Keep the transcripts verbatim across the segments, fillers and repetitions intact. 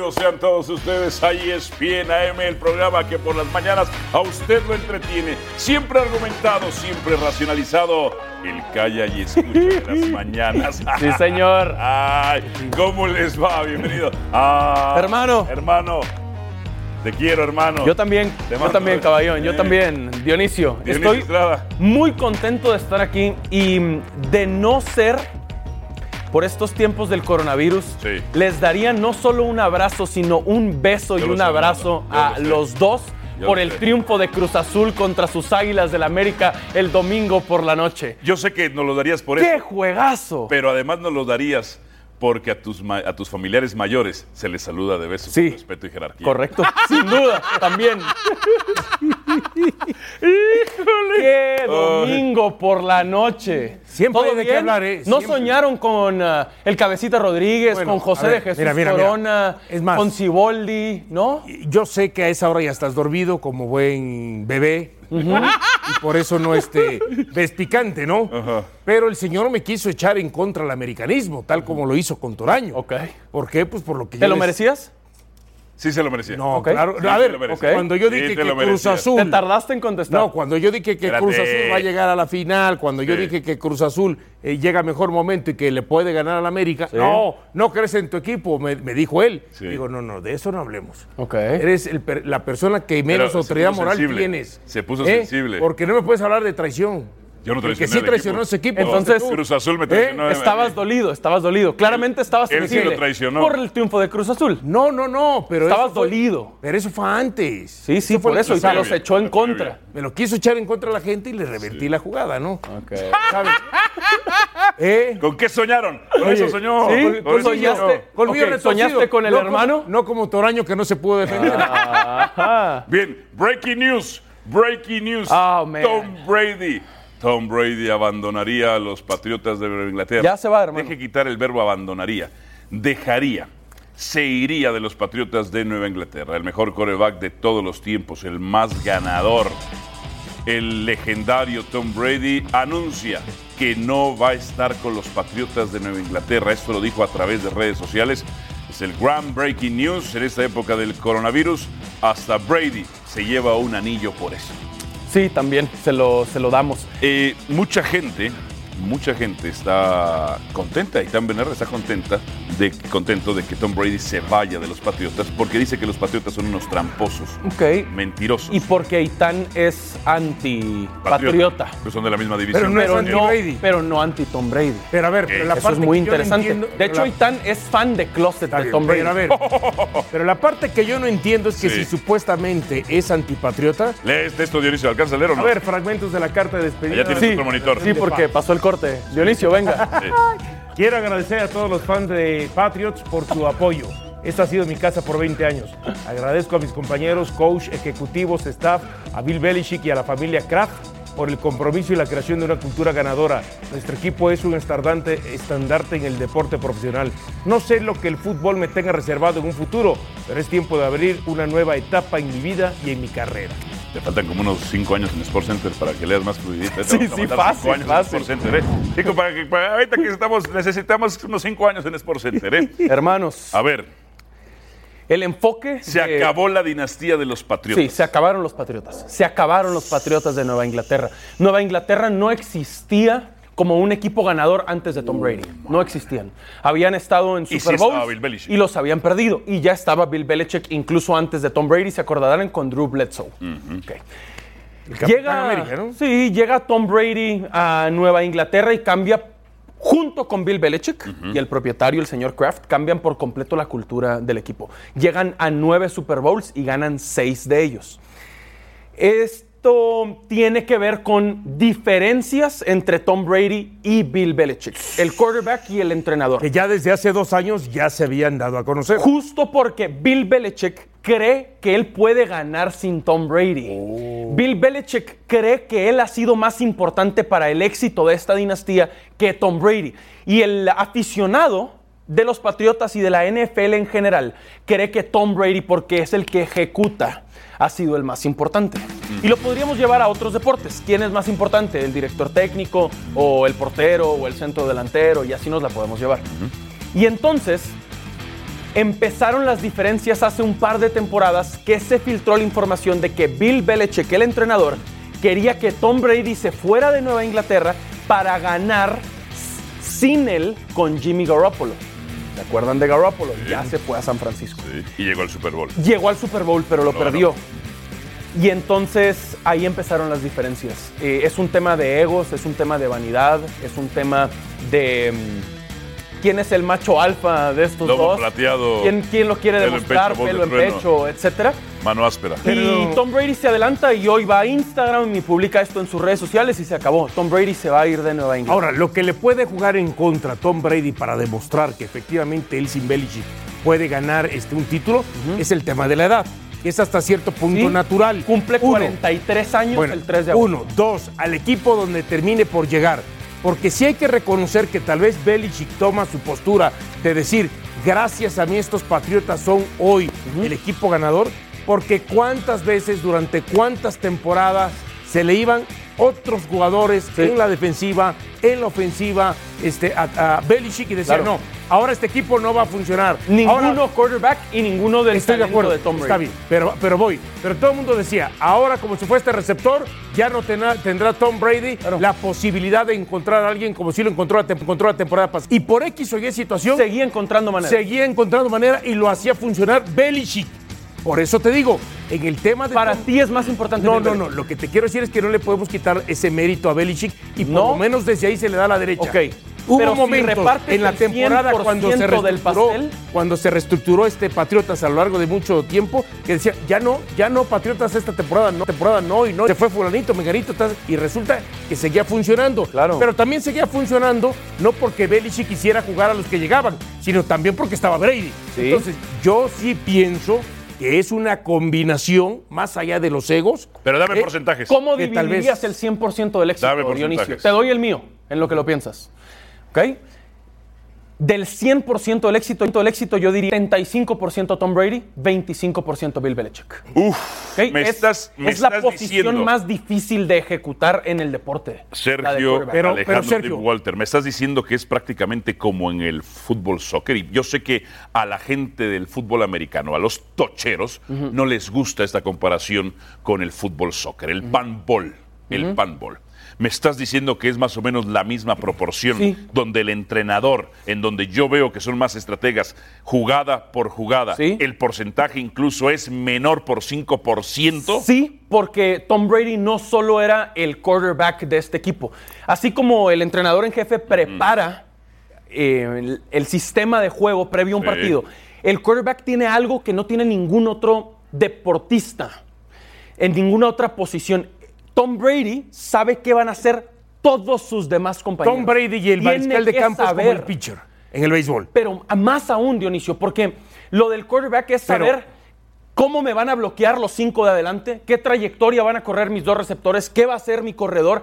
Bienvenidos sean todos ustedes a E S P N A M, el programa que por las mañanas a usted lo entretiene. Siempre argumentado, siempre racionalizado. El calla y escucha de las mañanas. Sí, señor. Ay, ¿cómo les va? Bienvenido. Ah, hermano. Hermano. Te quiero, hermano. Yo también, Te yo mando, también, eh. caballón, yo Eh. también, Dionisio. Dionisio Estoy Estrada. muy contento de estar aquí y de no ser por estos tiempos del coronavirus, Sí. les daría no solo un abrazo, sino un beso Yo y lo un sé, abrazo hermano. Yo a lo sé. los dos Yo por lo el sé. triunfo de Cruz Azul contra sus Águilas del América el domingo por la noche. Yo sé que nos lo darías por ¡Qué eso, juegazo! pero además nos lo darías porque a tus, ma- a tus familiares mayores se les saluda de besos, Sí. con respeto y jerarquía. Correcto, sin duda, también. ¡Híjole! ¡Qué domingo por la noche! Siempre ¿Todo hay de qué bien? hablar, ¿eh? ¿No Siempre. soñaron con uh, el Cabecita Rodríguez, Bueno, con José a ver, de Jesús mira, mira, mira. Corona, Es más. con Siboldi, no? Yo sé que a esa hora ya estás dormido como buen bebé y por eso no este, ves picante, ¿no? Ajá. Pero el señor me quiso echar en contra el americanismo, tal como lo hizo con Toraño. Ok. ¿Por qué? Pues por lo que ¿Te yo lo les- merecías? Sí se lo merecía. No, Ok. claro. Sí, A te ver, lo merecía. ok. cuando yo Sí, dije te que lo Cruz merecías. Azul... ¿Te tardaste en contestar? No, cuando yo dije que Espérate. Cruz Azul va a llegar a la final, cuando yo Sí. dije que Cruz Azul eh, llega a mejor momento y que le puede ganar al América, Sí. no, no crees en tu equipo, me, me dijo él. Sí. Digo, no, no, de eso no hablemos. Ok. Eres el per- la persona que menos Pero se autoridad puso moral sensible. tienes. Se puso ¿Eh? sensible. Porque no me puedes hablar de traición. Yo no El que traicioné sí al traicionó equipo. a ese equipo. Entonces, fuiste tú. Cruz Azul me traicionó. a- Estabas dolido, estabas dolido. Claramente estabas él sí sensible lo traicionó. por el triunfo de Cruz Azul. No, no, no, pero Estabas eso fue- dolido. Pero eso fue antes. Sí, sí, fue por la- eso, y o sea, se los echó en la contra. previa. Me lo quiso echar en contra de la gente y le revertí la jugada, ¿no? Ok. ¿Sabes? ¿Eh? ¿Con qué soñaron? Con Oye, eso soñó. ¿sí? Con ¿Tú eso soñaste? soñó. Conmigo Ok, retorcido. ¿soñaste con el No hermano? como- no como Toraño que no se pudo defender. Ajá. Bien, breaking news. Breaking news. Oh, man. Tom Brady. Tom Brady abandonaría a los Patriotas de Nueva Inglaterra. Ya se va, hermano. Deje quitar el verbo abandonaría. Dejaría. Se iría de los Patriotas de Nueva Inglaterra. El mejor quarterback de todos los tiempos, el más ganador. El legendario Tom Brady anuncia que no va a estar con los Patriotas de Nueva Inglaterra. Esto lo dijo a través de redes sociales. Es el gran breaking news en esta época del coronavirus. Hasta Brady se lleva un anillo por eso. Sí, también se lo, se lo damos. Eh, mucha gente, mucha gente está contenta y Tan Benerra está contenta de, contento de que Tom Brady se vaya de los Patriotas porque dice que los Patriotas son unos tramposos, Ok. mentirosos. Y porque Aitán es anti-patriota. Pues son de la misma división. Pero no es Pero anti no, Brady. pero no anti-Tom Brady. Pero a ver, pero la Eso parte es muy que yo no interesante. entiendo- de hecho, la- Aitán es fan de closet Está de bien, Tom Brady. pero a ver, pero la parte que yo no entiendo es que Sí. si supuestamente es antipatriota, Lee este esto, Dionisio, ¿alcanza a leer o no? a ver, fragmentos de la carta de despedida. Allá tienes Sí, otro monitor. sí, porque pasó el corte. Dionisio, venga. Sí. Quiero agradecer a todos los fans de Patriots por su apoyo. Esta ha sido mi casa por veinte años. Agradezco a mis compañeros, coach, ejecutivos, staff, a Bill Belichick y a la familia Kraft por el compromiso y la creación de una cultura ganadora. Nuestro equipo es un estandarte, estandarte en el deporte profesional. No sé lo que el fútbol me tenga reservado en un futuro, pero es tiempo de abrir una nueva etapa en mi vida y en mi carrera. Te faltan como unos cinco años en Sports Center para que leas más fluidito. Te Sí, vamos a sí, mandar fácil, cinco años fácil. En Sports Center, ¿eh? Chico, para que, para ahorita que estamos, necesitamos unos cinco años en Sports Center, ¿eh? Hermanos, A ver, el enfoque... se de- acabó la dinastía de los Patriotas. Sí, se acabaron los Patriotas. Se acabaron los Patriotas de Nueva Inglaterra. Nueva Inglaterra no existía como un equipo ganador antes de Tom Brady. No existían. Habían estado en Y sí Super Bowls estaba Bill Belichick. y los habían perdido. Y ya estaba Bill Belichick incluso antes de Tom Brady. Se acordarán con Drew Bledsoe. Ok. El Capitán Llega, América, ¿no? Sí, llega Tom Brady a Nueva Inglaterra y cambia junto con Bill Belichick y el propietario, el señor Kraft, cambian por completo la cultura del equipo. Llegan a nueve Super Bowls y ganan seis de ellos. Esto tiene que ver con diferencias entre Tom Brady y Bill Belichick, el quarterback y el entrenador. Que ya desde hace dos años ya se habían dado a conocer. Justo porque Bill Belichick cree que él puede ganar sin Tom Brady. Bill Belichick cree que él ha sido más importante para el éxito de esta dinastía que Tom Brady. Y el aficionado de los Patriotas y de la N F L en general cree que Tom Brady, porque es el que ejecuta, ha sido el más importante. Y lo podríamos llevar a otros deportes. ¿Quién es más importante? ¿El director técnico o el portero o el centro delantero? Y así nos la podemos llevar. Y entonces, Empezaron las diferencias hace un par de temporadas que se filtró la información de que Bill Belichick, el entrenador, quería que Tom Brady se fuera de Nueva Inglaterra para ganar sin él con Jimmy Garoppolo. ¿Se acuerdan de Garoppolo? Sí. Ya se fue a San Francisco. Sí. Y llegó al Super Bowl. Llegó al Super Bowl, pero lo no, perdió. No. Y entonces ahí empezaron las diferencias. Eh, es un tema de egos, es un tema de vanidad, es un tema de... Um, ¿quién es el macho alfa de estos Lobo dos? plateado. ¿Quién, quién lo quiere pelo demostrar? En pecho, pelo en trueno, pecho, etcétera. Mano áspera. Pero... Y Tom Brady se adelanta y hoy va a Instagram y publica esto en sus redes sociales y se acabó. Tom Brady se va a ir de Nueva Inglaterra. Ahora, lo que le puede jugar en contra a Tom Brady para demostrar que efectivamente él sin Belichick puede ganar este, un título uh-huh. es el tema de la edad. Es hasta cierto punto ¿Sí? natural. Cumple Uno, cuarenta y tres años bueno, el tres de agosto. Uno, dos, al equipo donde termine por llegar. Porque sí hay que reconocer que tal vez Belichick toma su postura de decir, gracias a mí estos Patriotas son hoy uh-huh. el equipo ganador, porque cuántas veces, durante cuántas temporadas se le iban otros jugadores sí. en la defensiva, en la ofensiva, este, a, a Belichick y decía, claro. no, ahora este equipo no va a funcionar. Ninguno ahora, quarterback y ninguno del estoy de acuerdo, de Tom Brady. Está bien, pero, pero voy. Pero todo el mundo decía, ahora como se fue este receptor, ya no tendrá, tendrá Tom Brady claro. la posibilidad de encontrar a alguien como si lo encontró la, encontró la temporada pasada. Y por X o Y situación... Seguía encontrando manera. Seguía encontrando manera y lo hacía funcionar Belichick. Por eso te digo, en el tema de... Para Tom... ti es más importante... No, no, no. Lo que te quiero decir es que no le podemos quitar ese mérito a Belichick y por ¿No? lo menos desde ahí se le da a la derecha. Ok. Hubo Pero momentos si en la temporada cuando se reestructuró, cuando se reestructuró este Patriotas a lo largo de mucho tiempo, que decía, ya no, ya no Patriotas esta temporada, no, temporada no, y no, se fue fulanito, menganito, y resulta que seguía funcionando. Claro. Pero también seguía funcionando, no porque Belichick quisiera jugar a los que llegaban, sino también porque estaba Brady. ¿Sí? Entonces, yo sí pienso que es una combinación más allá de los egos. Pero dame eh, porcentajes. ¿Cómo dividirías vez... el cien por ciento del éxito, dame Dionisio? Te doy el mío, en lo que lo piensas. ¿Ok? Del cien por ciento del éxito, del éxito yo diría treinta y cinco por ciento Tom Brady, veinticinco por ciento Bill Belichick. Uf, ¿Okay? me es, estás, me es la estás posición diciendo, más difícil de ejecutar en el deporte. Sergio, pero, Alejandro, pero Sergio, Walter, me estás diciendo que es prácticamente como en el fútbol soccer. Y yo sé que a la gente del fútbol americano, a los tocheros, uh-huh. no les gusta esta comparación con el fútbol soccer, el uh-huh. panball, el uh-huh. panball. Me estás diciendo que es más o menos la misma proporción, sí. donde el entrenador, en donde yo veo que son más estrategas, jugada por jugada, sí. el porcentaje incluso es menor por cinco por ciento. Sí, porque Tom Brady no solo era el quarterback de este equipo. Así como el entrenador en jefe prepara mm. eh, el, el sistema de juego previo a un sí. partido, el quarterback tiene algo que no tiene ningún otro deportista en ninguna otra posición. Tom Brady sabe qué van a hacer todos sus demás compañeros. Tom Brady y el mariscal de campo es como el pitcher en el béisbol. Pero más aún, Dionisio, porque lo del quarterback es saber Pero, cómo me van a bloquear los cinco de adelante, qué trayectoria van a correr mis dos receptores, qué va a hacer mi corredor,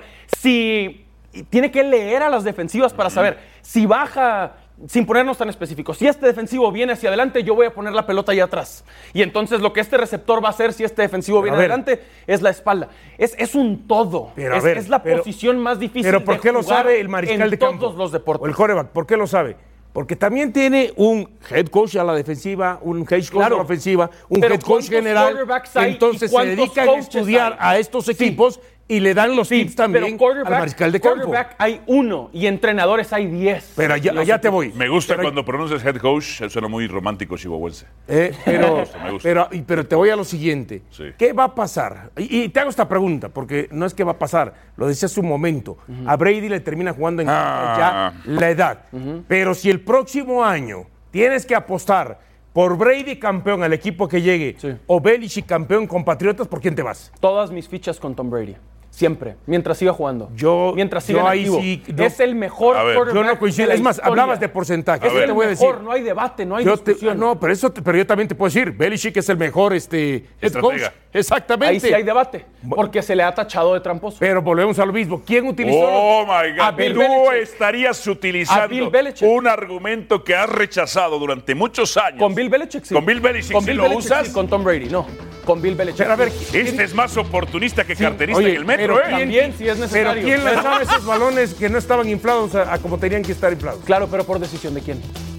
si tiene que leer a las defensivas para saber si baja... Sin ponernos tan específicos. Si este defensivo viene hacia adelante, yo voy a poner la pelota allá atrás. Y entonces lo que este receptor va a hacer si este defensivo viene adelante es la espalda. Es, es un todo. Pero es, ver, es la pero, posición más difícil pero ¿por qué de lo jugar sabe el mariscal de campo? todos los deportes. O el quarterback, ¿por qué lo sabe? Porque también tiene un head coach a la defensiva, un head coach claro, a la ofensiva, un head coach general. Entonces se dedican a estudiar hay? a estos equipos sí. y le dan los sí, tips también al mariscal de campo. Quarterback hay uno y entrenadores hay diez. Pero allá, allá te voy. Me gusta pero, cuando pronuncias head coach, suena muy romántico chihuahuense. Eh, pero, me gusta, me gusta. Pero, pero te voy a lo siguiente. Sí. ¿Qué va a pasar? Y, y te hago esta pregunta, porque no es que va a pasar, lo decía hace un momento. Uh-huh. A Brady le termina jugando en ah. ya la edad. Uh-huh. Pero si el próximo año tienes que apostar por Brady campeón al equipo que llegue sí. o Belichick campeón con Patriotas, ¿por quién te vas? Todas mis fichas con Tom Brady. Siempre, mientras siga jugando. Yo, mientras siga yo ahí activo. sí. No, es el mejor quarterback. Yo no coincido. Es más, hablabas de porcentaje. Es el te voy mejor, a decir. No hay debate, no hay yo discusión. Te, no, pero eso, pero yo también te puedo decir, Belichick es el mejor este, head coach. Exactamente. Ahí sí hay debate, porque se le ha tachado de tramposo. Pero volvemos a lo mismo. ¿Quién utilizó? Oh my God. A Bill Tú Belichick. estarías utilizando un argumento que has rechazado durante muchos años. Con Bill Belichick, sí. Con Bill Belichick, con ¿sí Bill lo Belichick, usas? Sí, con Tom Brady, no. Con Bill Belichick. Pero a ver, este es más oportunista que sí. carterista Oye, en el metro, pero ¿eh? También, si es necesario. Pero ¿quién lanzaba esos balones que no estaban inflados a, a como tenían que estar inflados? Claro, pero por decisión de quién.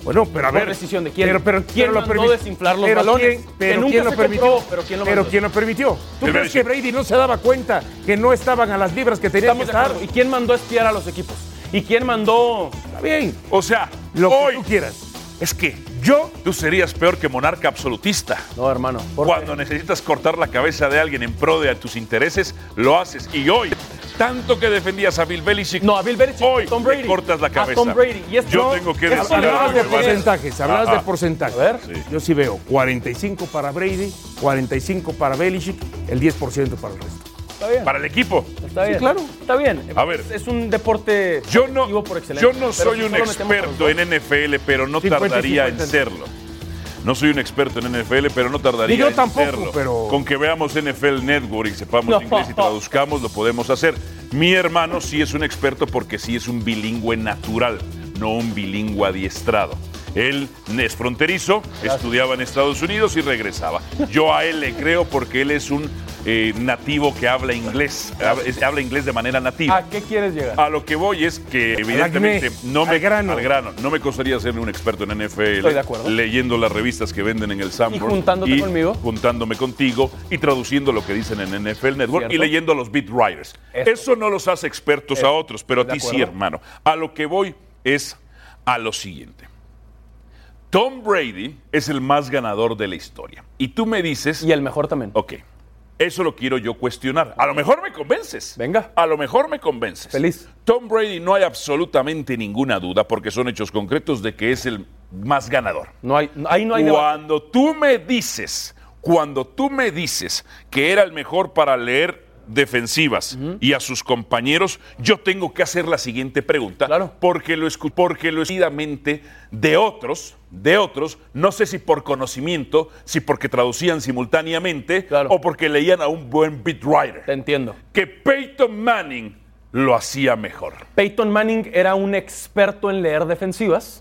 Bueno, pero a ¿Por ver. decisión de quién? Pero, pero, ¿Quién pero lo mandó permi- desinflar los pero balones? quién- Que pero nunca quién lo se permitió? comprobó, pero ¿quién lo Pero mandó? ¿quién lo permitió? ¿Tú El crees que Belichick. Brady no se daba cuenta que no estaban a las libras que tenían Estamos que de estar? acuerdo. ¿Y quién mandó a espiar a los equipos? ¿Y quién mandó? Está bien. O sea, Lo hoy que tú quieras. es que Yo, tú serías peor que monarca absolutista. No, hermano. ¿por Cuando qué? necesitas cortar la cabeza de alguien en pro de tus intereses, lo haces. Y hoy, tanto que defendías a Bill Belichick, No, a Bill Belichick, hoy a Tom Brady. le cortas la cabeza. A Tom Brady. Y esto- Yo no, tengo que eso decir le algo, hablabas de hermano. porcentajes, hablabas Ajá. de porcentajes. A ver. Sí. Yo sí veo cuarenta y cinco para Brady, cuarenta y cinco para Belichick, el diez por ciento para el resto. Está bien. Para el equipo. Está bien. Sí, claro. Está bien. A ver. Es, es un deporte Yo no, colectivo por excelencia. yo no Pero soy si un solo metemos a los experto dos- en N F L, pero no cincuenta y tardaría en cincuenta. serlo. No soy un experto en N F L, pero no tardaría Ni yo en tampoco, serlo. pero- Con que veamos N F L Network y sepamos No. inglés y traduzcamos, lo podemos hacer. Mi hermano sí es un experto porque sí es un bilingüe natural, no un bilingüe adiestrado. Él es fronterizo, estudiaba en Estados Unidos y regresaba. Yo a él le creo porque él es un eh, nativo que habla inglés, habla, es- habla inglés de manera nativa. ¿A qué quieres llegar? A lo que voy es que evidentemente acné, no me, al grano. al grano, no me costaría ser un experto en N F L, Estoy de acuerdo. leyendo las revistas que venden en el Sanborn Y juntándote conmigo. juntándome contigo y traduciendo lo que dicen en N F L Network Cierto. y leyendo a los beat writers. Eso. Eso no los hace expertos a otros, pero a de ti sí, acuerdo. hermano. A lo que voy es a lo siguiente. Tom Brady es el más ganador de la historia. Y tú me dices, Y el mejor también. ok, eso lo quiero yo cuestionar. A lo mejor me convences. Venga. A lo mejor me convences. Feliz. Tom Brady no hay absolutamente ninguna duda porque son hechos concretos de que es el más ganador. No hay, ahí no hay debate. Cuando tú me dices, cuando tú me dices que era el mejor para leer defensivas y a sus compañeros, yo tengo que hacer la siguiente pregunta, Claro. porque lo escu- porque lo escuchadamente de otros, de otros, no sé si por conocimiento, si porque traducían simultáneamente Claro. o porque leían a un buen beat writer, Te entiendo. que Peyton Manning lo hacía mejor. Peyton Manning era un experto en leer defensivas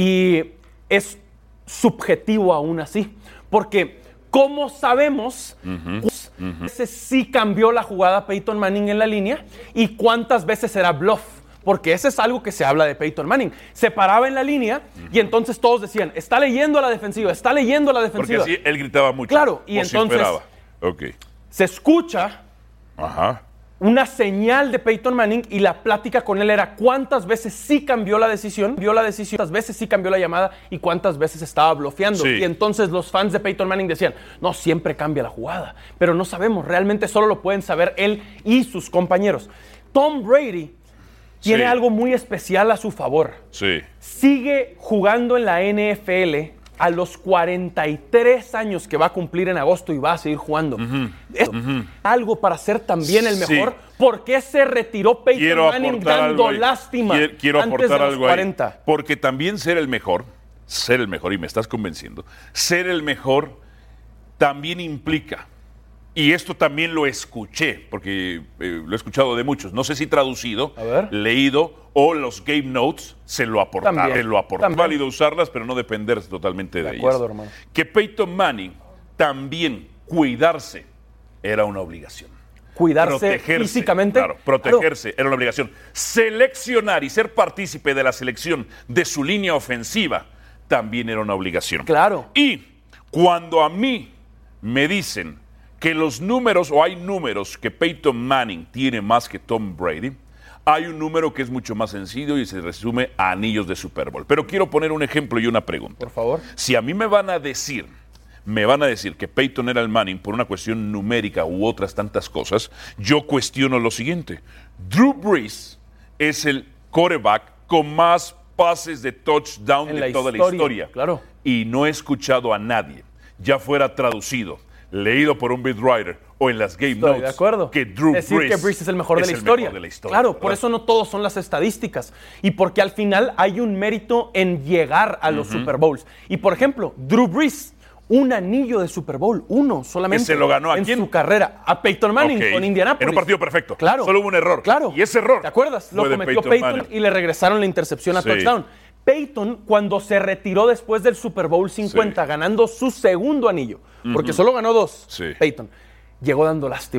y es subjetivo aún así. Porque, ¿cómo sabemos cuántas veces sí cambió la jugada Peyton Manning en la línea y cuántas veces era bluff? Porque eso es algo que se habla de Peyton Manning. Se paraba en la línea y entonces todos decían, está leyendo a la defensiva, está leyendo a la Porque defensiva. así él gritaba mucho. Claro, y entonces- vociferaba. Ok. Se escucha Ajá. una señal de Peyton Manning y la plática con él era cuántas veces sí cambió la decisión, vio la decisión, cuántas veces sí cambió la llamada y cuántas veces estaba blofeando. Sí. Y entonces los fans de Peyton Manning decían, no, siempre cambia la jugada, pero no sabemos, realmente solo lo pueden saber él y sus compañeros. Tom Brady tiene Sí. algo muy especial a su favor. Sí. Sigue jugando en la N F L a los cuarenta y tres años que va a cumplir en agosto y va a seguir jugando. ¿Es algo para ser también el Sí. mejor? ¿Por qué se retiró Peyton Quiero Manning aportar dando algo ahí. lástima Quiero, quiero antes aportar de los algo ahí. cuarenta? Porque también ser el mejor, ser el mejor, y me estás convenciendo, ser el mejor también implica, y esto también lo escuché, porque eh, lo he escuchado de muchos, no sé si traducido, A ver. leído, o los game notes se lo aportaron. También, Se lo aportaron. también. Válido usarlas, pero no depender totalmente de, De acuerdo, ellas. hermano. Que Peyton Manning también cuidarse era una obligación. Cuidarse físicamente. Claro, protegerse era una obligación. Seleccionar y ser partícipe de la selección de su línea ofensiva también era una obligación. Claro. Y cuando a mí me dicen que los números, o hay números que Peyton Manning tiene más que Tom Brady, hay un número que es mucho más sencillo y se resume a anillos de Super Bowl. Pero quiero poner un ejemplo y una pregunta. Por favor. Si a mí me van a decir, me van a decir que Peyton era el Manning por una cuestión numérica u otras tantas cosas, yo cuestiono lo siguiente. Drew Brees es el quarterback con más pases de touchdown En de la toda la historia, historia. claro. Y no he escuchado a nadie, ya fuera traducido, leído por un beat writer o en las game Estoy notes, de acuerdo. que Drew Decir Brees que Brees es el mejor, de, la el historia. mejor de la historia. Claro, por ¿verdad? eso no todos son las estadísticas. Y porque al final hay un mérito en llegar a los Super Bowls. Y por ejemplo, Drew Brees, un anillo de Super Bowl, uno solamente. ¿Que se lo ganó a en quién? su carrera. A Peyton Manning Ok. con Indianapolis. En un partido perfecto. Claro. Solo hubo un error. Claro. Y ese error ¿Te acuerdas? Lo fue de cometió Peyton Peyton, Manning. y le regresaron la intercepción a Sí. touchdown. Peyton, cuando se retiró después del Super Bowl cincuenta, Sí. ganando su segundo anillo, porque solo ganó dos, Sí. Peyton, llegó dando lástima.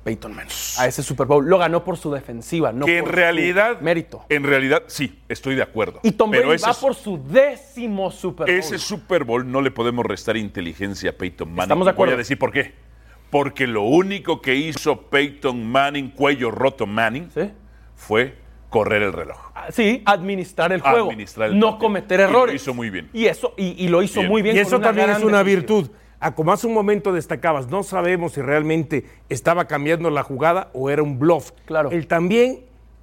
Peyton Manning a ese Super Bowl. Lo ganó por su defensiva, no que por en realidad, su mérito. En realidad, sí, estoy de acuerdo. Y Tom pero Brady va ese, por su décimo Super Bowl. Ese Super Bowl no le podemos restar inteligencia a Peyton Manning. Estamos de acuerdo. Voy a decir por qué. Porque lo único que hizo Peyton Manning, cuello roto Manning, ¿Sí? fue correr el reloj. Sí, administrar el juego, Administrar el no partido. cometer Y errores. lo hizo muy bien. Y eso y, y lo hizo Bien. muy bien. Y con eso una también gran es una defensiva. virtud. A como hace un momento destacabas, no sabemos si realmente estaba cambiando la jugada o era un bluff. Claro. El también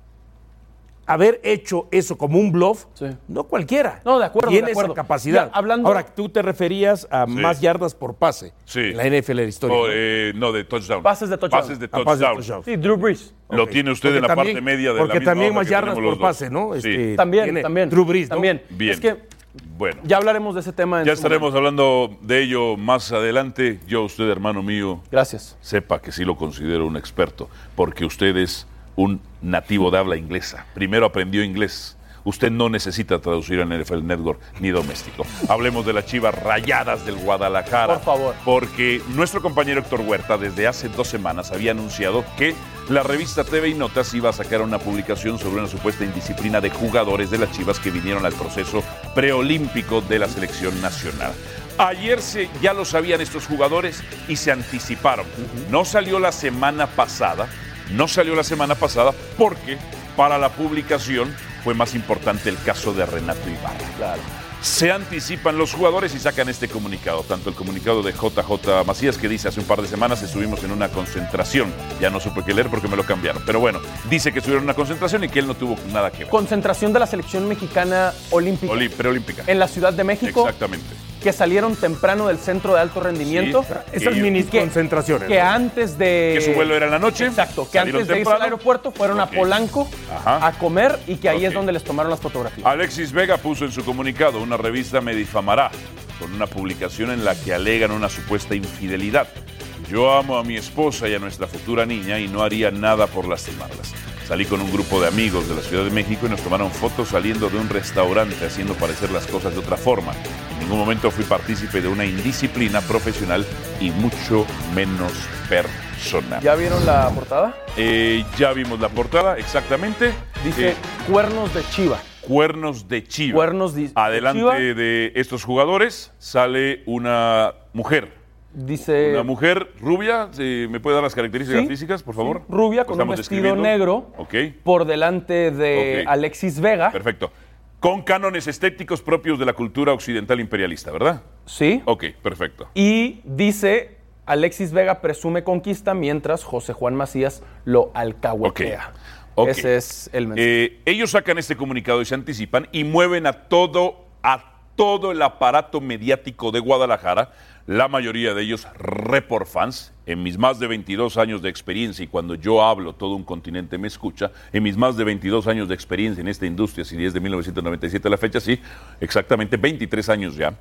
haber hecho eso como un bluff, Sí. no cualquiera. No, de acuerdo, Tiene de acuerdo. esa capacidad. Ya, hablando- Ahora, tú te referías a Sí. más yardas por pase Sí. en la N F L de la historia. Oh, ¿no? eh, no, de touchdown. Pases de touchdown. Pases de Ah, pases de touchdown. touchdown. Sí, Drew Brees. Lo Ok. tiene usted Porque en la también- parte media de Porque la misma también hoja más que yardas tenemos por los dos. pase, ¿no? Sí. Este, También, tiene también. Drew Brees, ¿no? También. Bien. Es que Bueno. ya hablaremos de ese tema. En Ya su estaremos momento. hablando de ello más adelante. Yo, usted, hermano mío, Gracias. sepa que sí lo considero un experto, porque usted es un nativo de habla inglesa. Primero aprendió inglés. Usted no necesita traducir en N F L Network ni doméstico. Hablemos de las Chivas Rayadas del Guadalajara. Por favor. Porque nuestro compañero Héctor Huerta desde hace dos semanas había anunciado que la revista T V y Notas iba a sacar una publicación sobre una supuesta indisciplina de jugadores de las Chivas que vinieron al proceso preolímpico de la selección nacional. Ayer se, ya lo sabían estos jugadores y se anticiparon. No salió la semana pasada, no salió la semana pasada porque para la publicación fue más importante el caso de Renato Ibarra. Claro. Se anticipan los jugadores y sacan este comunicado, tanto el comunicado de J J Macías, que dice hace un par de semanas estuvimos en una concentración, ya no supe qué leer porque me lo cambiaron, pero bueno, dice que estuvieron en una concentración y que él no tuvo nada que ver. Concentración de la selección mexicana olímpica Oli- preolímpica. en la Ciudad de México, Exactamente. que salieron temprano del centro de alto rendimiento. Sí. Esas Y- mini que- concentraciones. Que ¿no? antes de... Que su vuelo era en la noche. Exacto, que salieron antes de irse temprano. al aeropuerto fueron Ok. a Polanco Ajá. a comer y que ahí Ok. es donde les tomaron las fotografías. Alexis Vega puso en su comunicado: una revista me difamará con una publicación en la que alegan una supuesta infidelidad. Yo amo a mi esposa y a nuestra futura niña y no haría nada por lastimarlas. Salí con un grupo de amigos de la Ciudad de México y nos tomaron fotos saliendo de un restaurante haciendo parecer las cosas de otra forma. En ningún momento fui partícipe de una indisciplina profesional y mucho menos personal. ¿Ya vieron la portada? Eh, ya vimos la portada, exactamente. Dice Eh, cuernos de chiva. Cuernos de chiva. Cuernos de- de Adelante chiva. de estos jugadores sale una mujer. Dice Una mujer rubia. eh, ¿Me puede dar las características Sí, físicas, por favor? sí, rubia con un Estamos vestido describiendo. negro Ok, por delante de Ok. Alexis Vega. perfecto. Con cánones estéticos propios de la cultura occidental imperialista, ¿verdad? Sí. Ok, perfecto. Y dice Alexis Vega presume conquista mientras José Juan Macías lo alcahuetea. Ok. Ese es el mensaje. Eh, ellos sacan este comunicado y se anticipan y mueven a todo, a todo el aparato mediático de Guadalajara, la mayoría de ellos report fans. En mis más de veintidós años de experiencia, y cuando yo hablo todo un continente me escucha, en mis más de veintidós años de experiencia en esta industria, si es de mil novecientos noventa y siete a la fecha, sí, exactamente veintitrés años ya,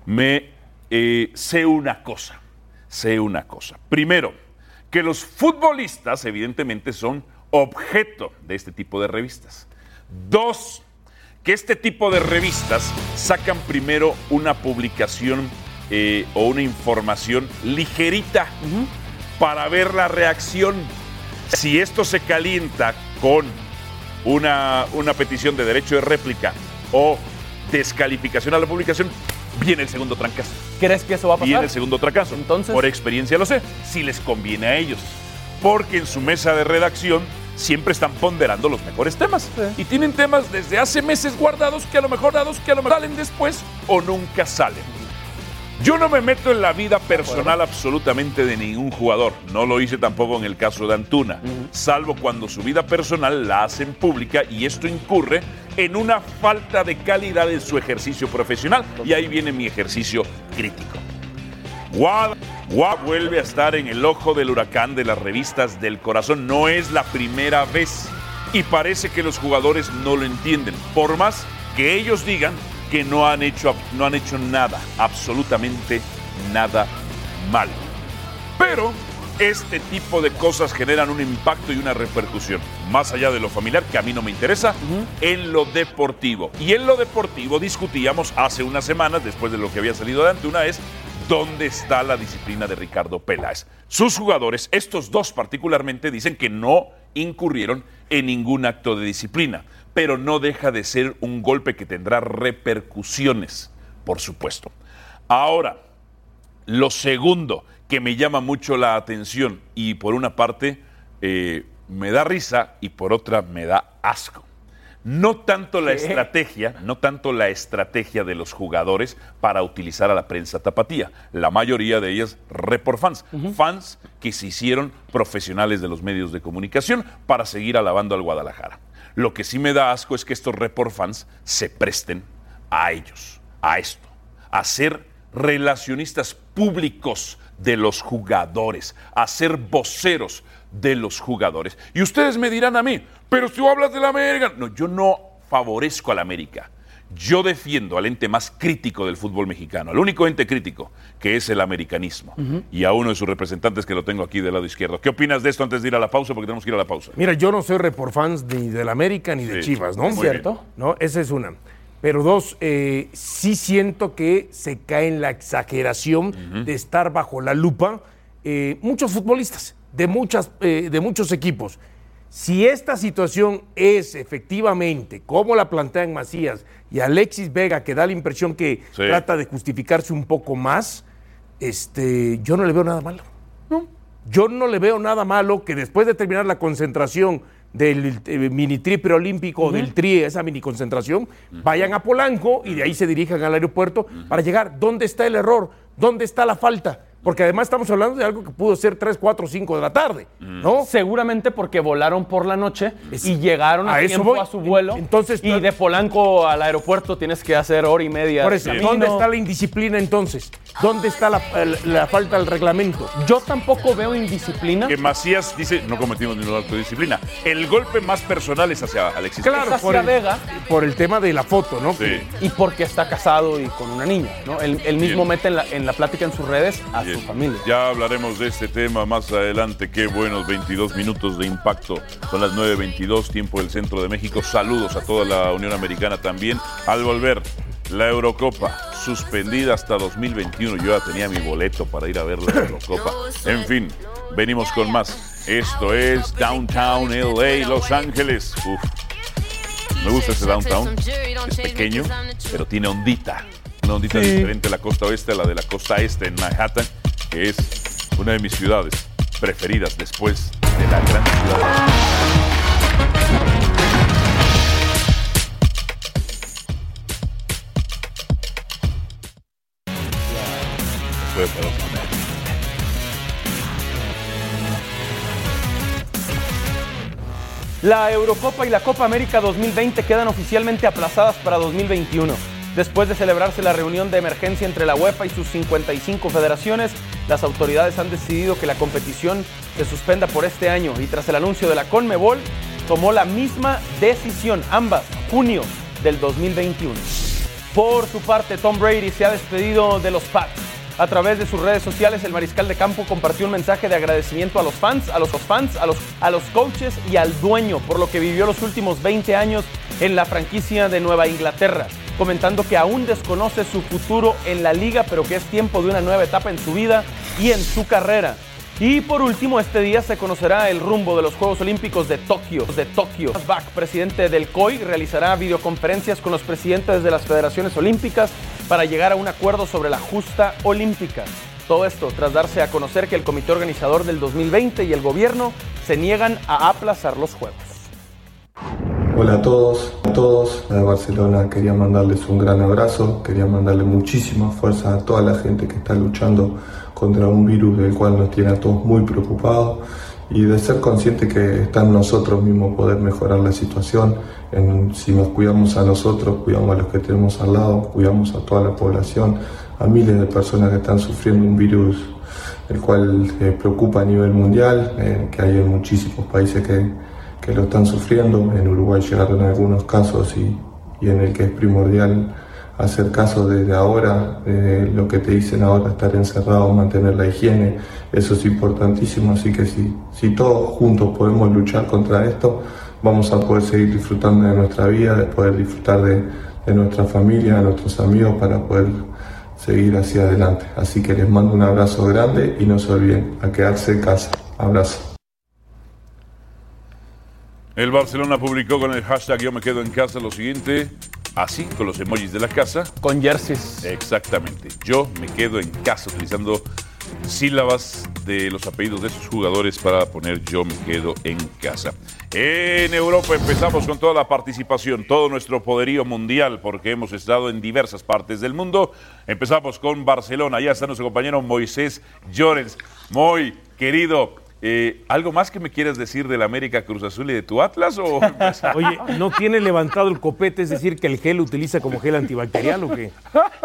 me eh, sé una cosa, sé una cosa. Primero, que los futbolistas evidentemente son objeto de este tipo de revistas. Dos, que este tipo de revistas sacan primero una publicación eh, o una información ligerita para ver la reacción. Si esto se calienta con una, una petición de derecho de réplica o descalificación a la publicación, viene el segundo trancazo. ¿Crees que eso va a pasar? Viene el segundo trancazo. Entonces- Por experiencia lo sé, si les conviene a ellos. Porque en su mesa de redacción siempre están ponderando los mejores temas. Sí. Y tienen temas desde hace meses guardados que a lo mejor dados que a lo mejor salen después o nunca salen. Yo no me meto en la vida personal absolutamente de ningún jugador. No lo hice tampoco en el caso de Antuna. Salvo cuando su vida personal la hacen pública y esto incurre en una falta de calidad en su ejercicio profesional. Y ahí viene mi ejercicio crítico. Guada, Guada vuelve a estar en el ojo del huracán de las revistas del corazón. No es la primera vez. Y parece que los jugadores no lo entienden. Por más que ellos digan que no han hecho, no han hecho nada, absolutamente nada malo. Pero este tipo de cosas generan un impacto y una repercusión, más allá de lo familiar, que a mí no me interesa, en lo deportivo. Y en lo deportivo discutíamos hace unas semanas, después de lo que había salido de Antuna, es ¿Dónde está la disciplina de Ricardo Peláez? Sus jugadores, estos dos particularmente, dicen que no incurrieron en ningún acto de disciplina, pero no deja de ser un golpe que tendrá repercusiones, por supuesto. Ahora, lo segundo que me llama mucho la atención y por una parte eh, me da risa y por otra me da asco. No tanto la ¿Qué? estrategia, no tanto la estrategia de los jugadores para utilizar a la prensa tapatía. La mayoría de ellas report fans, uh-huh. fans que se hicieron profesionales de los medios de comunicación para seguir alabando al Guadalajara. Lo que sí me da asco es que estos report fans se presten a ellos, a esto, a ser relacionistas públicos de los jugadores, a ser voceros de los jugadores. Y ustedes me dirán a mí, pero si tú hablas de la América. No, yo no favorezco a la América. Yo defiendo al ente más crítico del fútbol mexicano, al único ente crítico, que es el americanismo. Uh-huh. Y a uno de sus representantes que lo tengo aquí del lado izquierdo. ¿Qué opinas de esto antes de ir a la pausa? Porque tenemos que ir a la pausa. Mira, yo no soy report fans ni de la América ni de sí, Chivas, ¿no? ¿Es cierto? No, esa es una. Pero dos, eh, sí siento que se cae en la exageración uh-huh. de estar bajo la lupa eh, muchos futbolistas de, muchas, eh, de muchos equipos. Si esta situación es efectivamente como la plantean Macías y Alexis Vega, que da la impresión que sí. trata de justificarse un poco más, este, yo no le veo nada malo. No. Yo no le veo nada malo que después de terminar la concentración del eh, mini tri preolímpico, uh-huh. del tri, esa mini concentración, uh-huh. vayan a Polanco y de ahí se dirijan al aeropuerto uh-huh. para llegar. ¿Dónde está el error? ¿Dónde está la falta? Porque además estamos hablando de algo que pudo ser tres, cuatro, cinco de la tarde, ¿no? Seguramente porque volaron por la noche es, y llegaron a, a tiempo voy. a su vuelo. Entonces, y de Polanco al aeropuerto tienes que hacer hora y media. Por eso, ¿dónde está la indisciplina entonces? ¿Dónde está la, la, la falta del reglamento? Yo tampoco veo indisciplina. Que Macías dice, no cometimos ningún acto de disciplina. El golpe más personal es hacia Alexis. Claro, es hacia por el, Vega. Por el tema de la foto, ¿no? Sí. Y porque está casado y con una niña, ¿no? Él, él mismo Bien. mete en la, en la plática en sus redes a Bien. su familia. Ya hablaremos de este tema más adelante. Qué buenos veintidós minutos de impacto. Son las nueve veintidós, tiempo del centro de México. Saludos a toda la Unión Americana también. Al volver, la Eurocopa suspendida hasta dos mil veintiuno. Yo ya tenía mi boleto para ir a ver la Eurocopa. En fin, venimos con más. Esto es Downtown L A, Los Ángeles. Uf. Me gusta ese downtown. Es pequeño, pero tiene ondita. Una ondita sí. diferente a la costa oeste a la de la costa este en Manhattan, que es una de mis ciudades preferidas después de la gran ciudad de... La Eurocopa y la Copa América dos mil veinte quedan oficialmente aplazadas para dos mil veintiuno. Después de celebrarse la reunión de emergencia entre la UEFA y sus cincuenta y cinco federaciones, las autoridades han decidido que la competición se suspenda por este año y tras el anuncio de la CONMEBOL, tomó la misma decisión, ambas, junio del dos mil veintiuno. Por su parte, Tom Brady se ha despedido de los Pats. A través de sus redes sociales, el mariscal de campo compartió un mensaje de agradecimiento a los fans, a los fans, a los, a los coaches y al dueño por lo que vivió los últimos veinte años en la franquicia de Nueva Inglaterra, comentando que aún desconoce su futuro en la liga, pero que es tiempo de una nueva etapa en su vida y en su carrera. Y por último, este día se conocerá el rumbo de los Juegos Olímpicos de Tokio. De Tokio. Bach, presidente del C O I, realizará videoconferencias con los presidentes de las federaciones olímpicas para llegar a un acuerdo sobre la justa olímpica. Todo esto tras darse a conocer que el comité organizador del dos mil veinte y el gobierno se niegan a aplazar los Juegos. Hola a todos, a todos de Barcelona. Quería mandarles un gran abrazo, quería mandarle muchísima fuerza a toda la gente que está luchando contra un virus del cual nos tiene a todos muy preocupados y de ser consciente que está en nosotros mismos poder mejorar la situación. En, si nos cuidamos a nosotros, cuidamos a los que tenemos al lado, cuidamos a toda la población, a miles de personas que están sufriendo un virus el cual eh, preocupa a nivel mundial, eh, que hay en muchísimos países que, que lo están sufriendo. En Uruguay llegaron algunos casos y, y en el que es primordial hacer caso desde ahora, eh, lo que te dicen ahora, estar encerrado, mantener la higiene, eso es importantísimo, así que si, si todos juntos podemos luchar contra esto, vamos a poder seguir disfrutando de nuestra vida, de poder disfrutar de, de nuestra familia, de nuestros amigos, para poder seguir hacia adelante. Así que les mando un abrazo grande y no se olviden a quedarse en casa. Abrazo. El Barcelona publicó con el hashtag Yo me quedo en casa lo siguiente, así, con los emojis de la casa. Con jerseys. Exactamente. Yo me quedo en casa, utilizando sílabas de los apellidos de sus jugadores para poner yo me quedo en casa. En Europa empezamos con toda la participación, todo nuestro poderío mundial, porque hemos estado en diversas partes del mundo. Empezamos con Barcelona. Ya está nuestro compañero Moisés Llorens. Muy querido, Eh, ¿algo más que me quieras decir del América, Cruz Azul y de tu Atlas? O... Oye, ¿no tiene levantado el copete? Es decir, que el gel utiliza como gel antibacterial o qué?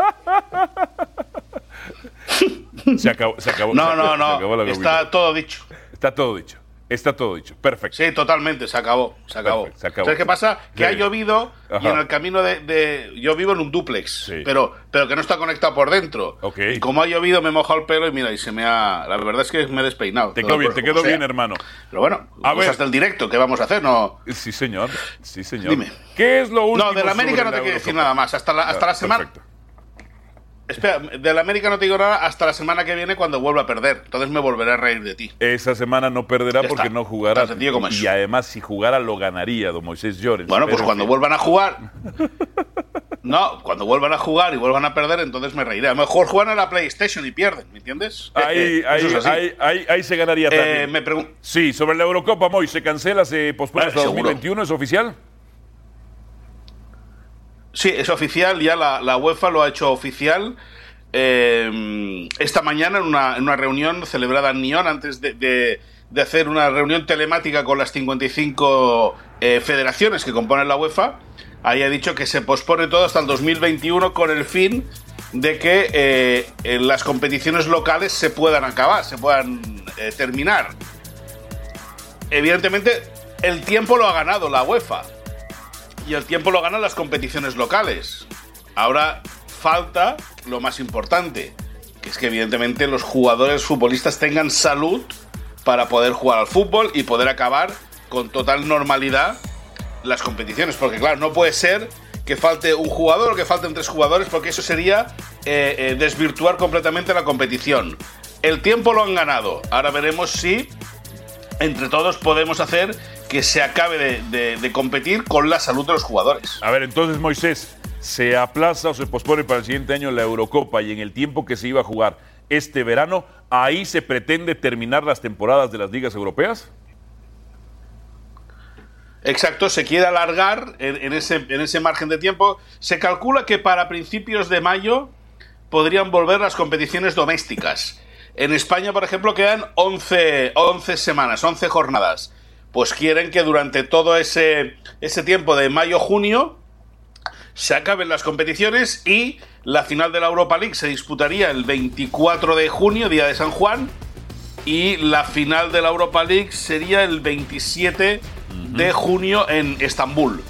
Se acabó, se acabó. No, se no, acabó, no. se acabó la Está gomita. todo dicho. Está todo dicho. Está todo dicho. Perfecto. Sí, totalmente. Se acabó. Se acabó. Perfecto, se acabó. ¿Sabes qué pasa? Que Sí. ha llovido Ajá. y en el camino de, de... Yo vivo en un dúplex, Sí. pero, pero que no está conectado por dentro. Ok. Y como ha llovido me he mojado el pelo y mira, y se me ha... La verdad es que me he despeinado. Te Todo quedó bien, por- te como quedó sea. bien, hermano. Pero bueno, A cosas ver. del directo, ¿qué vamos a hacer? No... Sí, señor. Sí, señor. Dime. ¿Qué es lo último? No, del América sobre no te la quiero decir Eurocopa? nada más. Hasta la, hasta Ah, la semana... Perfecto. Espera, del América no te digo nada hasta la semana que viene cuando vuelva a perder. Entonces me volveré a reír de ti. Esa semana no perderá Ya porque está. no jugará. Tan sencillo como Y eso. además, si jugara, lo ganaría, don Moisés Llorens. Bueno, pues Pero, cuando en fin. vuelvan a jugar... No, cuando vuelvan a jugar y vuelvan a perder, entonces me reiré. A lo mejor juegan a la PlayStation y pierden, ¿me entiendes? Ahí, Eh, eh, ahí, eso es así. ahí, ahí, ahí se ganaría Eh, también. me pregun- Sí, sobre la Eurocopa, Moy, ¿se cancela, se pospone Vale, hasta seguro. dos mil veintiuno? ¿Es oficial? Sí, es oficial, ya la, la UEFA lo ha hecho oficial. Eh, esta mañana en una, en una reunión celebrada en Nyon, antes de, de, de hacer una reunión telemática con las cincuenta y cinco eh, federaciones que componen la UEFA, ahí ha dicho que se pospone todo hasta el dos mil veintiuno con el fin de que eh, eh, las competiciones locales se puedan acabar, se puedan eh, terminar. Evidentemente, el tiempo lo ha ganado la UEFA. Y el tiempo lo ganan las competiciones locales. Ahora falta lo más importante, que es que evidentemente los jugadores futbolistas tengan salud para poder jugar al fútbol y poder acabar con total normalidad las competiciones. Porque claro, no puede ser que falte un jugador o que falten tres jugadores, porque eso sería eh, eh, desvirtuar completamente la competición. El tiempo lo han ganado. Ahora veremos si entre todos podemos hacer que se acabe de, de, de competir con la salud de los jugadores. A ver, entonces, Moisés, ¿se aplaza o se pospone para el siguiente año la Eurocopa y en el tiempo que se iba a jugar este verano, ahí se pretende terminar las temporadas de las ligas europeas? Exacto, se quiere alargar en, en, ese, en ese margen de tiempo. Se calcula que para principios de mayo podrían volver las competiciones domésticas. En España, por ejemplo, quedan once, once semanas, once jornadas. Pues quieren que durante todo ese, ese tiempo de mayo-junio se acaben las competiciones y la final de la Europa League se disputaría el veinticuatro de junio, día de San Juan, y la final de la Europa League sería el veintisiete de junio en Estambul.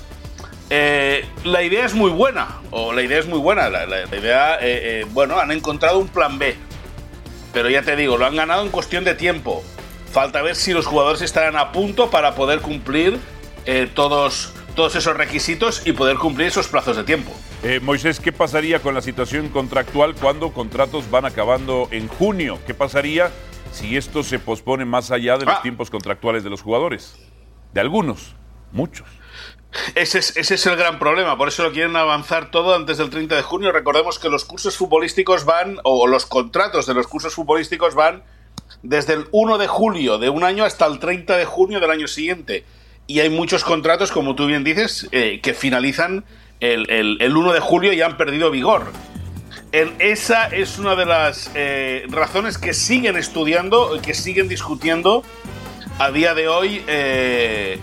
Eh, la idea es muy buena, o la idea es muy buena, la, la, la idea, eh, eh, bueno, han encontrado un plan B, pero ya te digo, lo han ganado en cuestión de tiempo. Falta ver si los jugadores estarán a punto para poder cumplir eh, todos, todos esos requisitos y poder cumplir esos plazos de tiempo. Eh, Moisés, ¿qué pasaría con la situación contractual cuando contratos van acabando en junio? ¿Qué pasaría si esto se pospone más allá de los Ah. tiempos contractuales de los jugadores? De algunos, muchos. Ese es, ese es el gran problema, por eso lo quieren avanzar todo antes del treinta de junio. Recordemos que los cursos futbolísticos van, o los contratos de los cursos futbolísticos van desde el uno de julio de un año hasta el treinta de junio del año siguiente. Y hay muchos contratos, como tú bien dices, eh, que finalizan el, el, el uno de julio y han perdido vigor. En esa es una de las eh, razones que siguen estudiando, que siguen discutiendo a día de hoy eh,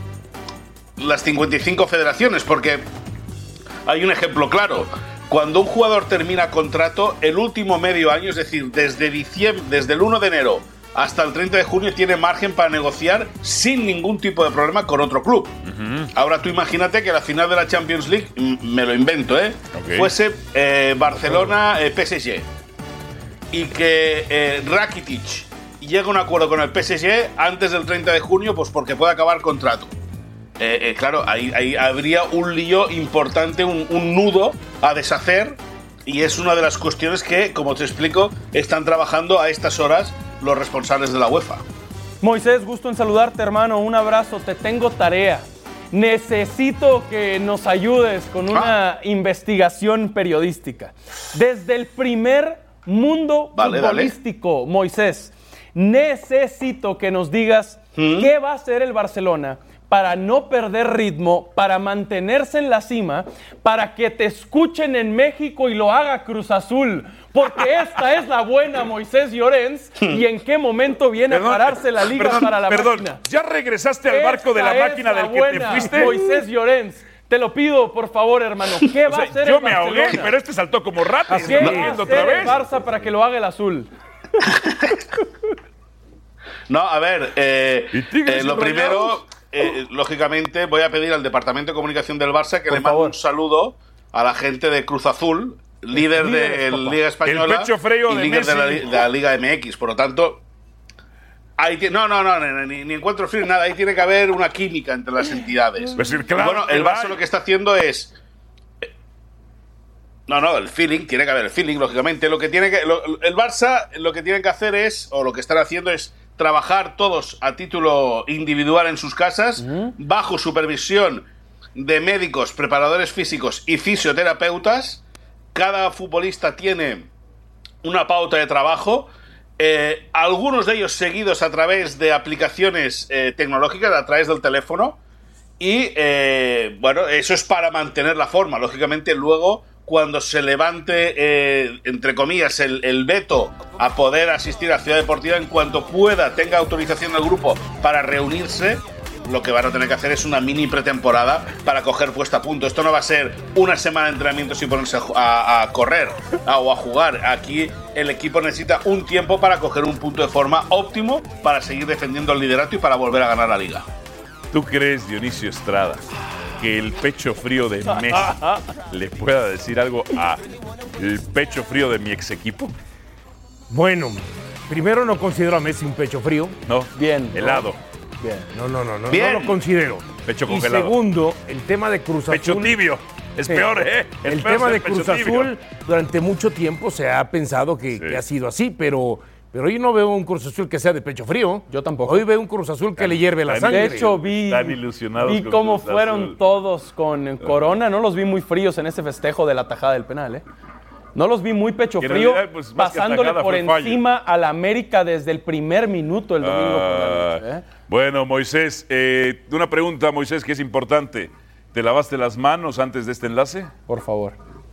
las cincuenta y cinco federaciones, porque hay un ejemplo claro. Cuando un jugador termina contrato, el último medio año, es decir, desde diciembre, desde el uno de enero hasta el treinta de junio, tiene margen para negociar sin ningún tipo de problema con otro club. Uh-huh. Ahora tú imagínate que la final de la Champions League, me lo invento, ¿eh? Okay. fuese eh, Barcelona-P S G y que eh, Rakitic llega a un acuerdo con el P S G antes del treinta de junio, pues porque puede acabar contrato. Eh, eh, claro, ahí, ahí habría un lío importante, un, un nudo a deshacer y es una de las cuestiones que, como te explico, están trabajando a estas horas los responsables de la UEFA. Moisés, gusto en saludarte, hermano. Un abrazo. Te tengo tarea. Necesito que nos ayudes con una ah. investigación periodística. Desde el primer mundo vale, futbolístico, dale. Moisés, necesito que nos digas ¿Mm? qué va a hacer el Barcelona para no perder ritmo, para mantenerse en la cima, para que te escuchen en México y lo haga Cruz Azul. Porque esta es la buena, Moisés Llorens, y en qué momento viene perdón, a pararse la liga perdón, para la perdón, máquina. ¿Ya regresaste al barco esta de la máquina del que buena, te fuiste? Moisés Llorens, te lo pido, por favor, hermano. ¿Qué va o sea, a hacer yo el me Barcelona? ahogué, pero este saltó como rata. ¿Qué va a hacer otra vez? el Barça para que lo haga el azul? No, a ver, eh, eh, lo primero... Eh, lógicamente voy a pedir al Departamento de Comunicación del Barça que Por le mande un saludo a la gente de Cruz Azul, líder de la Liga Española el pecho frío y de líder Messi. de la, de la Liga M X. Por lo tanto, ahí te, no, no, no, ni, ni encuentro frío, nada. Ahí tiene que haber una química entre las entidades. Pues, claro, bueno, el Barça lo que está haciendo es... No, no, el feeling, tiene que haber el feeling, lógicamente. Lo que tiene que, lo, el Barça lo que tiene que hacer es, o lo que están haciendo es trabajar todos a título individual en sus casas, uh-huh. bajo supervisión de médicos, preparadores físicos y fisioterapeutas. Cada futbolista tiene una pauta de trabajo, eh, algunos de ellos seguidos a través de aplicaciones eh, tecnológicas, a través del teléfono, y eh, bueno, eso es para mantener la forma. Lógicamente luego, cuando se levante, eh, entre comillas, el, el veto a poder asistir a Ciudad Deportiva, en cuanto pueda, tenga autorización del grupo para reunirse, lo que van a tener que hacer es una mini pretemporada para coger puesta a punto. Esto no va a ser una semana de entrenamientos y ponerse a, a, a correr a, o a jugar. Aquí el equipo necesita un tiempo para coger un punto de forma óptimo para seguir defendiendo el liderato y para volver a ganar la Liga. ¿Tú crees, Dionisio Estrada, que el pecho frío de Messi le pueda decir algo a el pecho frío de mi ex equipo? Bueno, primero no considero a Messi un pecho frío. No, bien. Helado. No. Bien. No, no, no, no, bien. no lo considero. Pecho congelado. Y segundo, el tema de Cruz Azul. Pecho tibio. Es sí. peor, ¿eh? Es el peor tema de pecho Cruz tibio. Azul, durante mucho tiempo se ha pensado que, sí. que ha sido así, pero... Pero hoy no veo un Cruz Azul que sea de pecho frío. Yo tampoco. Hoy veo un Cruz Azul que tan, le hierve la sangre. De hecho, vi, vi cómo fueron Azul. todos con Corona. No los vi muy fríos en ese festejo de la tajada del penal, ¿eh? No los vi muy pecho frío, realidad, pues, pasándole por encima fallo. a la América desde el primer minuto el domingo ah, por la noche, ¿eh? Bueno, Moisés, eh, una pregunta, Moisés, que es importante. ¿Te lavaste las manos antes de este enlace? Por favor.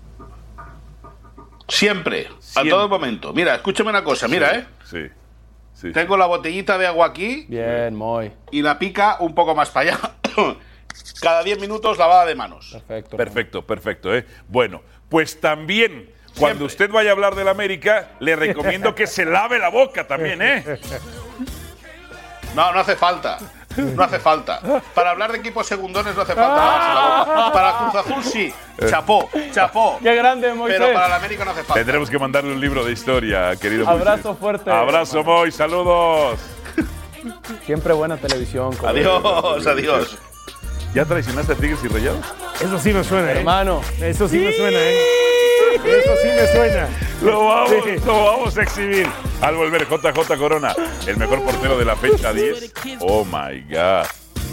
Siempre, Siempre, a todo momento. Mira, escúchame una cosa, mira, sí, ¿eh? Sí, sí. Tengo la botellita de agua aquí. Bien, muy. Y la pica un poco más para allá. Cada diez minutos lavada de manos. Perfecto. Perfecto, perfecto, ¿eh? Bueno, pues también, cuando Siempre. usted vaya a hablar del América, le recomiendo que se lave la boca también, ¿eh? No, no hace falta. No hace falta. Para hablar de equipos segundones no hace falta lavarse la boca. Para Cruz Azul sí. Chapó, chapó. Qué grande, Moisés. Pero para el América no hace falta. Tendremos que mandarle un libro de historia, querido Moisés. Abrazo fuerte. Abrazo, Moy. Saludos. Siempre buena televisión. Adiós, adiós. ¿Ya traicionaste a Tigres y Rayados? Eso sí me suena, ¿eh? Hermano. Eso sí, sí me suena, ¿eh? Eso sí me suena. Lo vamos, sí. lo vamos a exhibir. Al volver, J J Corona, el mejor portero de la fecha diez. Oh my God.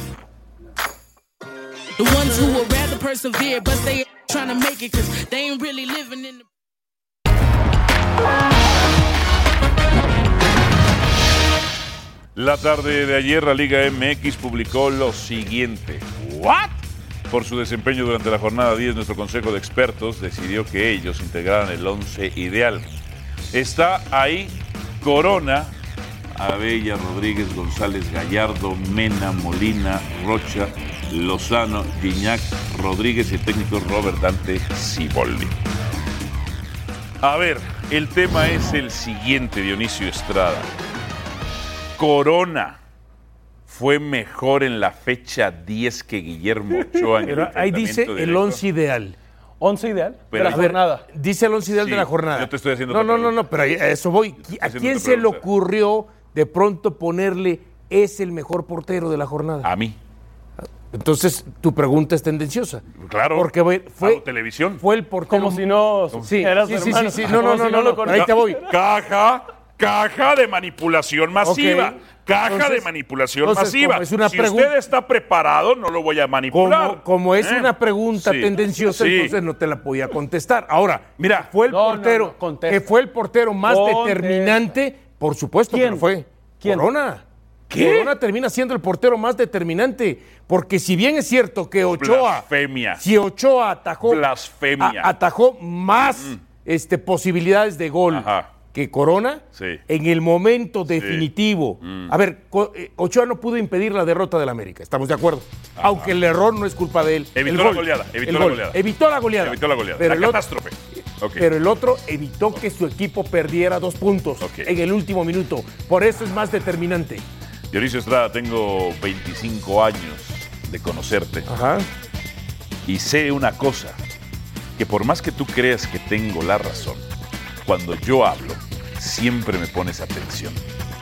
The ones who would rather persevere, but they trying to make it because they ain't really living in the... La tarde de ayer, la Liga M X publicó lo siguiente. ¿What? Por su desempeño durante la jornada diez, nuestro consejo de expertos decidió que ellos integraran el once ideal. Está ahí Corona, Abella, Rodríguez, González, Gallardo, Mena, Molina, Rocha, Lozano, Gignac, Rodríguez y el técnico Robert Dante Siboldi. A ver, el tema es el siguiente, Dionisio Estrada. Corona fue mejor en la fecha diez que Guillermo Ochoa en Pero el ahí dice directo. el once ideal. ¿Once ideal? Pero, de la jornada. Dice el once ideal sí, de la jornada. Yo te estoy haciendo No, no, no, no, pero a eso voy. ¿A quién se le ocurrió de pronto ponerle es el mejor portero de la jornada? A mí. Entonces, tu pregunta es tendenciosa. Claro. Porque fue, Fue televisión. fue el portero. Como si no Sí, eras sí, sí, hermano. sí, sí. No, no, Como no, si no, lo no. Ahí te voy. Caja, caja de manipulación masiva. Ok. Caja Entonces- de manipulación entonces, masiva. como es una si pregunta- usted está preparado, no lo voy a manipular. Como, como es ¿Eh? una pregunta Sí, tendenciosa, sí. entonces no te la podía contestar. Ahora, Mira, fue el No, no, portero, no, contesta. que fue el portero más Contesta. determinante, por supuesto que ¿Quién? lo fue. ¿Quién? Corona. ¿Qué? Corona termina siendo el portero más determinante, porque si bien es cierto que Ochoa, Blasfemia. si Ochoa atajó, Blasfemia. a- atajó más este, posibilidades de gol Ajá. que Corona, Sí. en el momento definitivo. A ver, Co- eh, Ochoa no pudo impedir la derrota del América, estamos de acuerdo. Aunque el error no es culpa de él. Evitó El la gol, goleada, evitó el la gol. goleada. Evitó la goleada. Evitó la goleada. Pero la el otro- catástrofe. Ok. Pero el otro evitó que su equipo perdiera dos puntos Ok. en el último minuto. Por eso es más determinante. Dionisio Estrada, tengo veinticinco años de conocerte Ajá. y sé una cosa, que por más que tú creas que tengo la razón, cuando yo hablo, siempre me pones atención.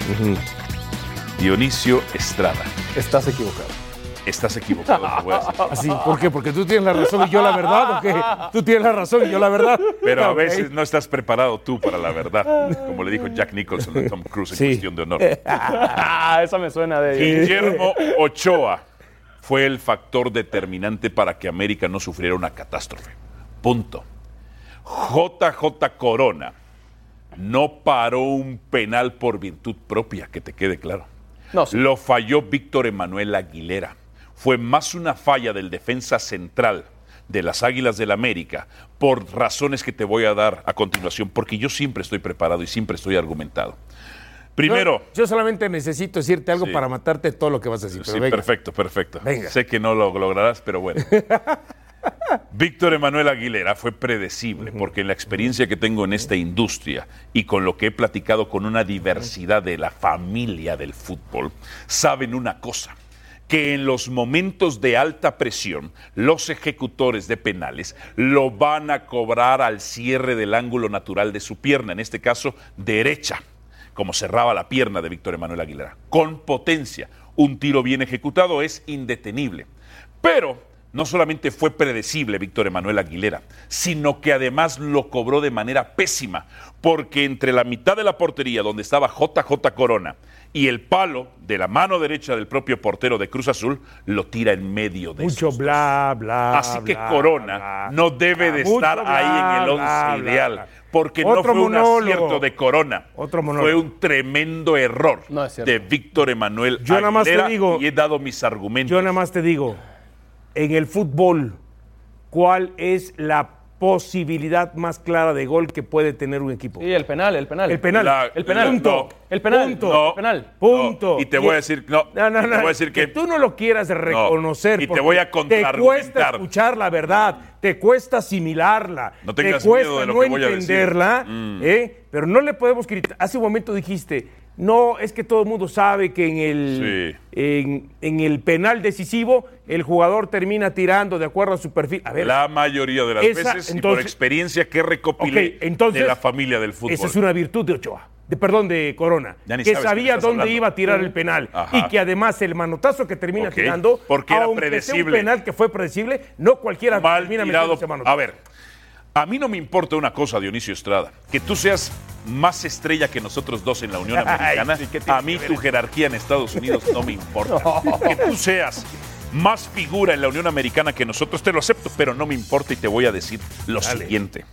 Dionisio Estrada, Estás equivocado. estás equivocado, te voy a decir. Así, ¿por qué? Porque tú tienes la razón y yo la verdad, ¿o qué? Tú tienes la razón y yo la verdad. Pero a Ok. veces no estás preparado tú para la verdad, como le dijo Jack Nicholson a Tom Cruise en Sí. Cuestión de Honor. Ah, esa me suena de Guillermo Ochoa fue el factor determinante para que América no sufriera una catástrofe. Punto. J J Corona no paró un penal por virtud propia, que te quede claro. No, sí. Lo falló Víctor Emanuel Aguilera. Fue más una falla del defensa central de las Águilas del América, por razones que te voy a dar a continuación, porque yo siempre estoy preparado y siempre estoy argumentado. Primero, Yo, yo solamente necesito decirte algo Sí. para matarte todo lo que vas a decir. Pero sí, venga. perfecto, perfecto. Venga. Sé que no lo lograrás, pero bueno. Víctor Emanuel Aguilera fue predecible, porque en la experiencia que tengo en esta industria y con lo que he platicado con una diversidad de la familia del fútbol, saben una cosa, que en los momentos de alta presión, los ejecutores de penales lo van a cobrar al cierre del ángulo natural de su pierna, en este caso derecha, como cerraba la pierna de Víctor Emanuel Aguilera, con potencia. Un tiro bien ejecutado es indetenible. Pero no solamente fue predecible Víctor Emanuel Aguilera, sino que además lo cobró de manera pésima, porque entre la mitad de la portería, donde estaba J J Corona, y el palo de la mano derecha del propio portero de Cruz Azul, lo tira en medio de Mucho esos dos. bla, bla. Así que bla, Corona bla. no debe de Mucho estar bla, ahí en el once bla, bla, ideal, bla. porque no Otro fue un monólogo. acierto de Corona, Otro monólogo. fue un tremendo error No es cierto. de Víctor Emanuel Yo nada más te Aguilera, digo- y he dado mis argumentos. Yo nada más te digo, en el fútbol, ¿cuál es la posibilidad más clara de gol que puede tener un equipo? Sí, el penal, el penal. El penal. La- El penal. Punto. no. El penal. Punto. No, El penal. Punto. no. Y te voy a decir, no, No, no, te no. voy a decir que, tú no lo quieras reconocer. Y te porque voy a Te contraargumentar. cuesta escuchar la verdad, te cuesta asimilarla, No te tengas cuesta miedo de lo no que voy a decir. entenderla, Mm. ¿eh? Pero no le podemos criticar. Hace un momento dijiste, no, es que todo el mundo sabe que en el, Sí. en, en el penal decisivo el jugador termina tirando de acuerdo a su perfil. A ver, la mayoría de las Esa, veces, y por entonces- experiencia que recopilé Ok, entonces, de la familia del fútbol. esa es una virtud de Ochoa, de, perdón, de Corona, Ya ni que sabes sabía qué estás dónde hablando. iba a tirar el penal Ajá. y que además el manotazo que termina Ok, tirando, porque era aunque sea un predecible. penal que fue predecible, no cualquiera Mal termina tirado. metiendo ese manotazo. A ver, a mí no me importa una cosa, Dionisio Estrada, que tú seas más estrella que nosotros dos en la Unión Americana. sí, ¿qué tiene A mí que ver tu eso? jerarquía en Estados Unidos no me importa. Que tú seas más figura en la Unión Americana que nosotros, te lo acepto, pero no me importa y te voy a decir lo Dale. siguiente.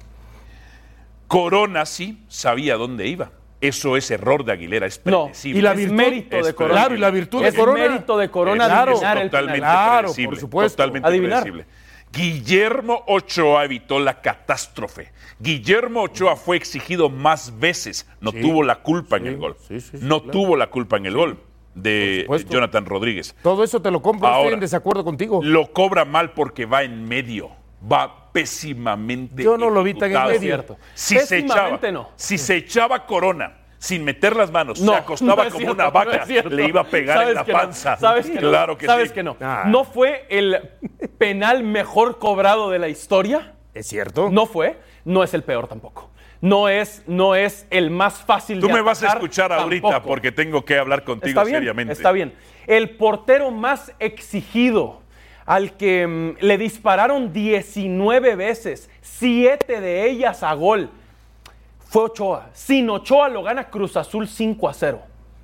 Corona sí sabía dónde iba. Eso es error de Aguilera, es No, predecible. y la es virtud- mérito es de Corona. Claro, y la virtud de Es Corona. mérito de Corona Es- adivinar es el totalmente penal. Claro, predecible, por supuesto. totalmente Adivinar. predecible. Guillermo Ochoa evitó la catástrofe. Guillermo Ochoa fue exigido más veces. No Sí, tuvo la culpa en sí, el gol. sí, sí, sí, no claro. tuvo la culpa en el gol de supuesto. Jonathan Rodríguez. Todo eso te lo compro, Ahora, estoy en desacuerdo contigo. Lo cobra mal porque va en medio. Va pésimamente. Yo no lo vi tan en ejecutado. medio. Cierto. Si se echaba, Pésimamente no. si se echaba Corona sin meter las manos, No, se acostaba no es como cierto, una no vaca, es cierto. le iba a pegar en Sabes la que no, panza. Sabes que no, claro que sabes sí. que no. Ah. ¿No fue el penal mejor cobrado de la historia? ¿Es cierto? No fue, no es el peor tampoco. no es, no es el más fácil Tú de me vas a atacar escuchar ahorita tampoco. porque tengo que hablar contigo Está bien, seriamente. está bien. El portero más exigido, al que mm, le dispararon diecinueve veces, siete de ellas a gol, fue Ochoa. Sin Ochoa lo gana Cruz Azul cinco a cero.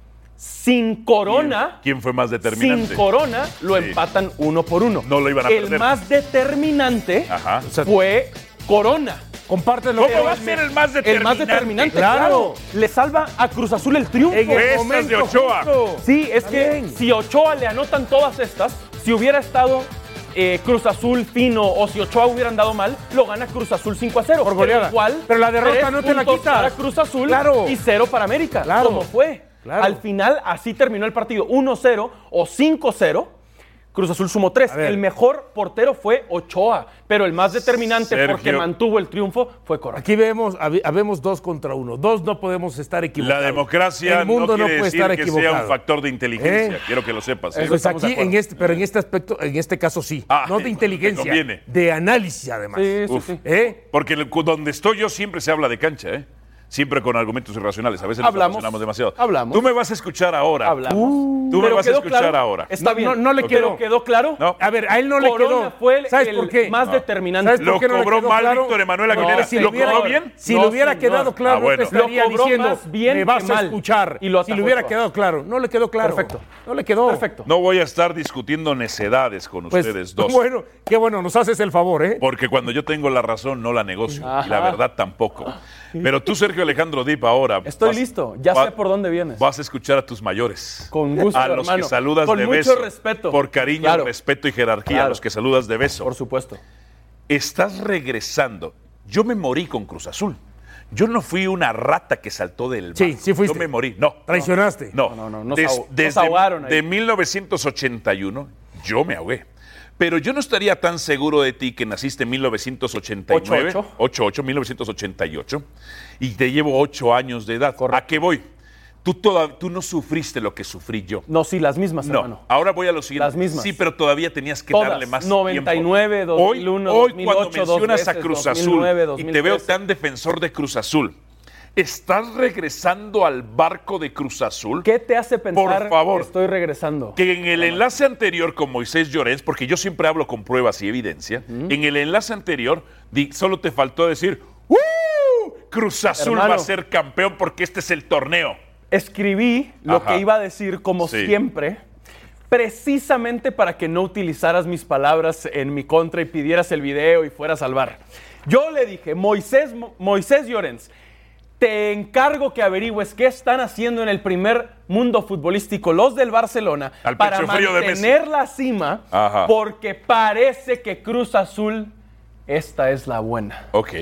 Sin Corona, ¿Quién, quién fue más determinante? sin Corona lo Sí. empatan uno por uno. No lo iban a El perder. más determinante Ajá. fue Corona. Compártelo. ¿Cómo va a ser el más determinante? El más determinante, Claro. claro. Le salva a Cruz Azul el triunfo. En el Estas momento de Ochoa. justo. Sí, es Está que bien. si Ochoa le anotan todas estas, si hubiera estado eh, Cruz Azul fino o si Ochoa hubieran dado mal, lo gana Cruz Azul cinco a cero. Por goleada. Pero igual, Pero la derrota tres no te la puntos quitas. para Cruz Azul Claro. y cero para América, Claro. como fue. Claro. Al final, así terminó el partido, uno cero o cinco cero. Cruz Azul sumó tres. A ver. El mejor portero fue Ochoa, pero el más determinante Sergio. porque mantuvo el triunfo fue Corona. Aquí vemos, hab- habemos dos contra uno. Dos no podemos estar equivocados. La democracia El mundo no no, quiere puede decir estar que equivocado. sea un factor de inteligencia. ¿Eh? Quiero que lo sepas. ¿eh? Eso Pues estamos de aquí, acuerdo. en este, pero en este aspecto, en este caso sí. Ah, no de inteligencia, te conviene. de análisis además. Sí, sí, Uf. sí. ¿Eh? Porque el- donde estoy yo siempre se habla de cancha, ¿eh? Siempre con argumentos irracionales. A veces nos Hablamos. emocionamos demasiado. Hablamos. Tú me vas a escuchar ahora. Hablamos. Tú me Pero vas a quedó escuchar claro. ahora. Está No, bien. no, no le Ok. quedó. Pero quedó claro. No. A ver, a él no le Corona quedó. fue el, ¿Sabes el por qué? más No. determinante. ¿Sabes por Lo qué no le cobró quedó mal claro? Víctor Emanuel No, Aguilera. si ¿Lo lo hubiera- cobró bien? Si No, le hubiera señor. quedado claro, Ah, bueno. no te estaría Lo cobró diciendo, más bien me vas que a mal. escuchar. Y lo si le atajó hubiera Ochoa. quedado claro. No le quedó claro. Perfecto. No le quedó. Perfecto. No voy a estar discutiendo necedades con Pues, ustedes dos. bueno, qué bueno, nos haces el favor, ¿eh? Porque cuando yo tengo la razón no la negocio. Ajá. Y la verdad tampoco. Pero tú, Sergio Alejandro Dip, ahora... Estoy vas- listo. Ya va- sé por dónde vienes. Vas a escuchar a tus mayores. Con gusto, A los hermano. que saludas Con de mucho beso. respeto. Por cariño, Claro. respeto y jerarquía. A Claro. los que saludas de beso. Por supuesto. Estás regresando. Yo me morí con Cruz Azul. Yo no fui una rata que saltó del Sí, barco. sí fuiste. Yo me morí. No. Traicionaste. No, No, no, no, nos Des- ahog- nos desde ahogaron ahí. de mil novecientos ochenta y uno yo me ahogué. Pero yo no estaría tan seguro de ti que naciste en mil novecientos ochenta y nueve, ocho ocho. ocho ocho, mil novecientos ochenta y ocho, y te llevo ocho años de edad. ¿A qué voy? Tú, toda- tú no sufriste lo que sufrí yo. No, sí, las mismas, No, hermano. ahora voy a lo siguiente. Las mismas. Sí, pero todavía tenías que Todas. darle más noventa y nueve, tiempo. dos mil uno, hoy, dos mil hoy ocho, cuando dos mencionas a veces, Cruz dos mil Azul nueve, y dos mil te veo trece. tan defensor de Cruz Azul, ¿estás regresando al barco de Cruz Azul? ¿Qué te hace pensar Por favor. que estoy regresando? Que en el enlace anterior con Moisés Llorens, porque yo siempre hablo con pruebas y evidencia, en el enlace anterior di- solo te faltó decir, ¡Uh! Cruz Azul Hermano. va a ser campeón porque este es el torneo. Escribí lo Ajá. que iba a decir como Sí. siempre, precisamente para que no utilizaras mis palabras en mi contra y pidieras el video y fueras al bar. Yo le dije, Moisés, Mo- Moisés Llorens, te encargo que averigües qué están haciendo en el primer mundo futbolístico los del Barcelona Al para pecho frío de Messi. mantener la cima, Ajá. porque parece que Cruz Azul, esta es la buena. Ok.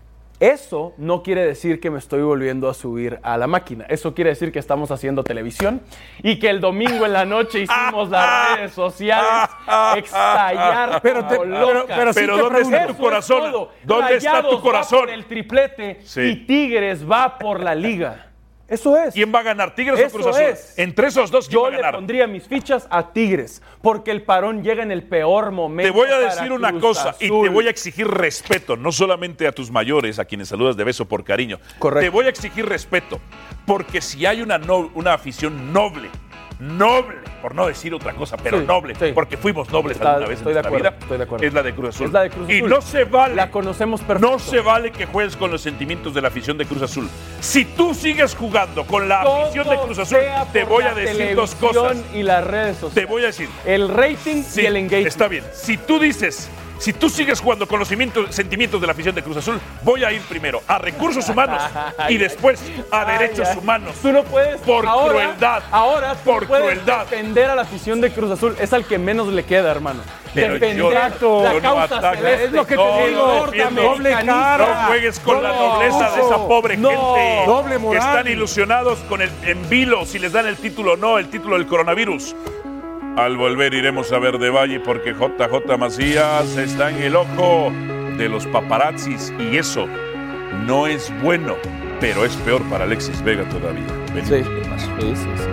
Eso no quiere decir que me estoy volviendo a subir a la máquina. Eso quiere decir que estamos haciendo televisión y que el domingo en la noche hicimos las redes sociales estallar Pero te- como pero- locas. pero sí Pero te ¿dónde está pregunto. tu Eso corazón? es todo. ¿Dónde está Rayados tu va corazón? por el triplete Sí. y Tigres va por la liga. Eso es. ¿Quién va a ganar? ¿Tigres Eso o Cruz Azul? es. Entre esos dos, ¿quién Yo va a le ganar? pondría mis fichas a Tigres porque el parón llega en el peor momento. Te voy a para decir una Cruz cosa y te Azul. voy a exigir respeto, no solamente a tus mayores, a quienes saludas de beso por cariño. Correcto. Te voy a exigir respeto, porque si hay una, no- una afición noble, noble, por no decir otra cosa, pero Sí, noble, sí. porque fuimos nobles Está- alguna vez estoy en de nuestra acuerdo, vida, estoy de acuerdo. es la de Cruz Azul. Es la de Cruz Y Azul. no se vale, La conocemos perfecto. no se vale que juegues con los sentimientos de la afición de Cruz Azul. Si tú sigues jugando con la afición de Todo Cruz Azul, sea te por voy la a decir dos cosas. televisión y las redes Te sociales. voy a decir. El rating Sí, y el engagement. está bien. Si tú dices, si tú sigues jugando con los cimientos- sentimientos de la afición de Cruz Azul, voy a ir primero a recursos humanos y después a Ay, derechos ay. humanos. Tú no puedes. Por ahora, crueldad. Ahora tú Por puedes crueldad. defender a la afición de Cruz Azul. Es al que menos le queda, hermano. Pero defender yo- la yo no causa ataco. celeste. Es lo que te No, digo. no defiendo. Doble cara. No juegues con la No, nobleza de esa pobre no, gente doble moral. que están ilusionados con el en vilo si les dan el título o no, el título del coronavirus. Al volver iremos a ver de Valle porque J J Macías está en el ojo de los paparazzis y eso no es bueno, pero es peor para Alexis Vega todavía. Venimos Sí. con más. Sí, sí, sí.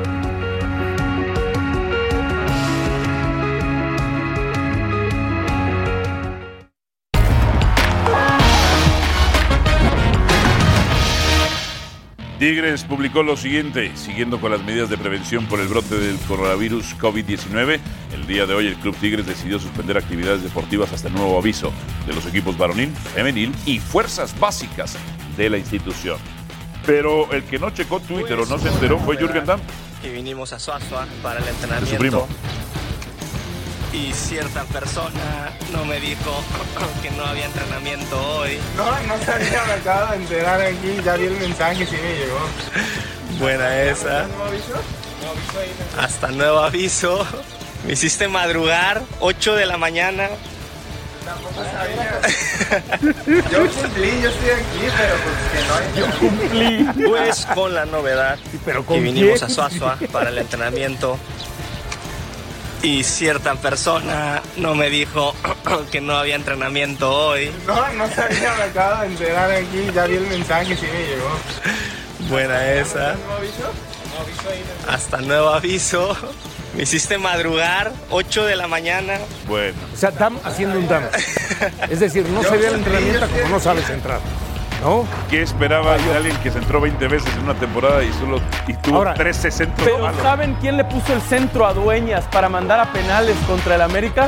Tigres publicó lo siguiente: siguiendo con las medidas de prevención por el brote del coronavirus COVID diecinueve, el día de hoy el Club Tigres decidió suspender actividades deportivas hasta el nuevo aviso de los equipos varonil, femenil y fuerzas básicas de la institución. Pero el que no checó Twitter o no se enteró fue Jürgen Damm. Y vinimos a Suazua para el De su entrenamiento. primo. Y cierta persona no me dijo que no había entrenamiento hoy. No, no sabía, me acabo de enterar aquí, ya vi el mensaje, sí me llegó. Buena esa. ¿No aviso? Hasta nuevo aviso. Me hiciste madrugar, ocho de la mañana. Tampoco sabía. Yo cumplí, yo estoy aquí, pero pues que no hay... Yo cumplí. Pues con la novedad. ¿Pero con y vinimos quién? a Suazua para el entrenamiento. Y cierta persona no me dijo que no había entrenamiento hoy. No, no sabía, me acabo de enterar aquí, ya vi el mensaje, sí me llegó. Buena esa. ¿No aviso? No aviso ahí. Hasta nuevo aviso. Me hiciste madrugar, ocho de la mañana. Bueno, O sea, Dam haciendo un Dam. Es decir, no se ve el entrenamiento como no sabes entrar. ¿No? ¿qué esperaba de alguien que se entró veinte veces en una temporada y solo y tuvo Ahora, trece centros Pero malos? ¿saben quién le puso el centro a Dueñas para mandar a penales contra el América?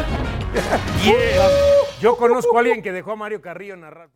Yo conozco a alguien que dejó a Mario Carrillo narrar.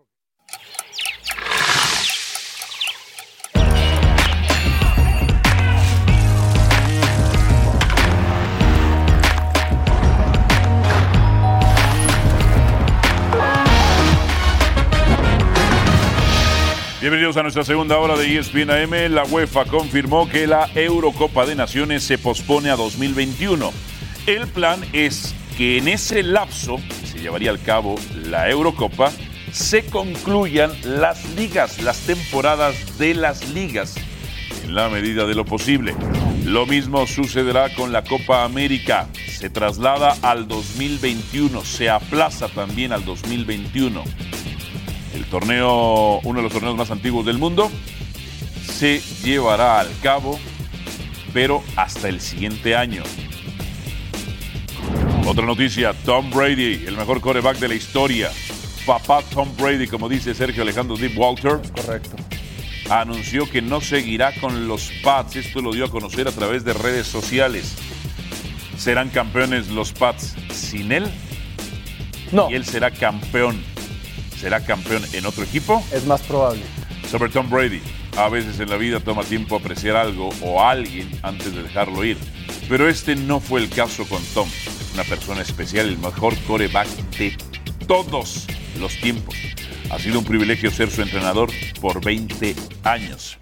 Bienvenidos a nuestra segunda hora de E S P N A M. La UEFA confirmó que la Eurocopa de Naciones se pospone a dos mil veintiuno. El plan es que en ese lapso, que se llevaría al cabo la Eurocopa, se concluyan las ligas, las temporadas de las ligas, en la medida de lo posible. Lo mismo sucederá con la Copa América. Se traslada al dos mil veintiuno, se aplaza también al dos mil veintiuno. El torneo, uno de los torneos más antiguos del mundo, se llevará al cabo, pero hasta el siguiente año. Otra noticia: Tom Brady, el mejor quarterback de la historia. Papá Tom Brady, como dice Sergio Alejandro Deep Walter, Correcto. anunció que no seguirá con los Pats. Esto lo dio a conocer a través de redes sociales. ¿Serán campeones los Pats sin él? No, Y él será campeón. ¿Será campeón en otro equipo? es más probable. Sobre Tom Brady: a veces en la vida toma tiempo apreciar algo o a alguien antes de dejarlo ir. Pero este no fue el caso con Tom. Es una persona especial, el mejor quarterback de todos los tiempos. Ha sido un privilegio ser su entrenador por veinte años.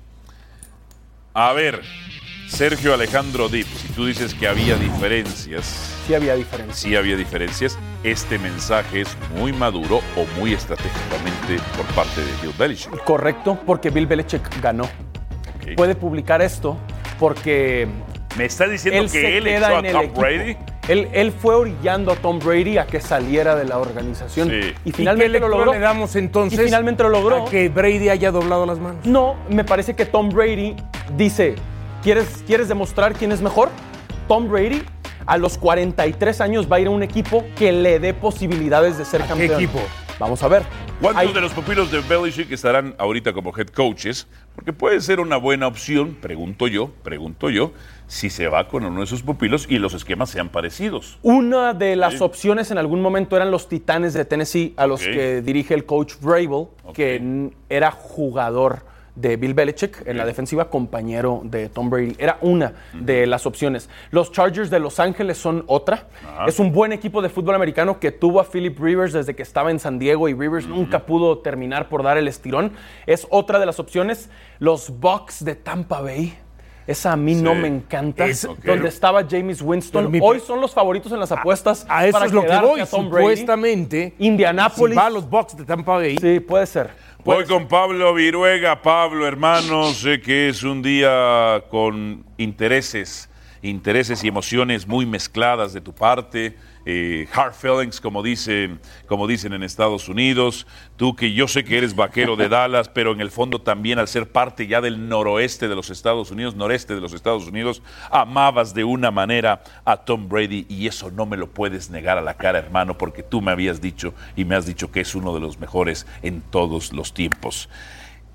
A ver, Sergio Alejandro Dip, si tú dices que había diferencias, Sí había diferencia. sí había diferencias, este mensaje es muy maduro o muy estratégicamente por parte de Bill Belichick. Correcto, porque Bill Belichick ganó. Ok. Puede publicar esto porque ¿Me está diciendo él se que él queda echó a en el Tom equipo. Brady? Él, él fue orillando a Tom Brady a que saliera de la organización. Sí. Y ¿Y finalmente qué lo lectura logró. le damos entonces Y finalmente lo logró. a que Brady haya doblado las manos? No, me parece que Tom Brady dice, ¿quieres, ¿quieres demostrar quién es mejor? Tom Brady a los cuarenta y tres años va a ir a un equipo que le dé posibilidades de ser ¿A qué campeón. equipo? Vamos a ver. ¿Cuántos Hay- de los pupilos de Belichick estarán ahorita como head coaches? Porque puede ser una buena opción, pregunto yo, pregunto yo, si se va con uno de sus pupilos y los esquemas sean parecidos. Una de las Sí. opciones en algún momento eran los Titanes de Tennessee, a los Ok. que dirige el coach Vrabel, Ok. que n- era jugador de Bill Belichick en la defensiva, compañero de Tom Brady. Era una de las opciones. Los Chargers de Los Ángeles son otra. Ajá. Es un buen equipo de fútbol americano que tuvo a Philip Rivers desde que estaba en San Diego y Rivers nunca pudo terminar por dar el estirón. Es otra de las opciones. Los Bucks de Tampa Bay. Esa a mí no Sí. me encanta. Es- Ok. Donde estaba Jameis Winston. Pero mi- Hoy son los favoritos en las apuestas. A eso para es lo que quedarse voy. a Tom Brady. Supuestamente, Indianápolis. si va a los Bucks de Tampa Bay, Sí, puede ser. Voy con Pablo Viruega. Pablo, hermano, sé que es un día con intereses, intereses y emociones muy mezcladas de tu parte. Eh, hard feelings, como dicen, como dicen en Estados Unidos. Tú, que yo sé que eres vaquero de Dallas, pero en el fondo también, al ser parte ya del noroeste de los Estados Unidos, noreste de los Estados Unidos, amabas de una manera a Tom Brady, y eso no me lo puedes negar a la cara, hermano, porque tú me habías dicho y me has dicho que es uno de los mejores en todos los tiempos.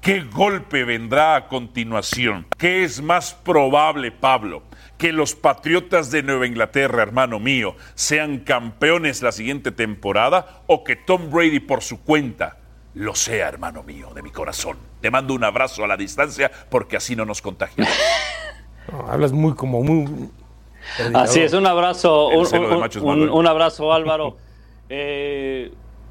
¿Qué golpe vendrá a continuación? ¿Qué es más probable, Pablo? ¿Que los Patriotas de Nueva Inglaterra, hermano mío, sean campeones la siguiente temporada o que Tom Brady por su cuenta lo sea, hermano mío, de mi corazón? Te mando un abrazo a la distancia porque así no nos contagiamos. No, hablas muy como muy... Así es, un abrazo, un, un, un, un abrazo, Álvaro. eh,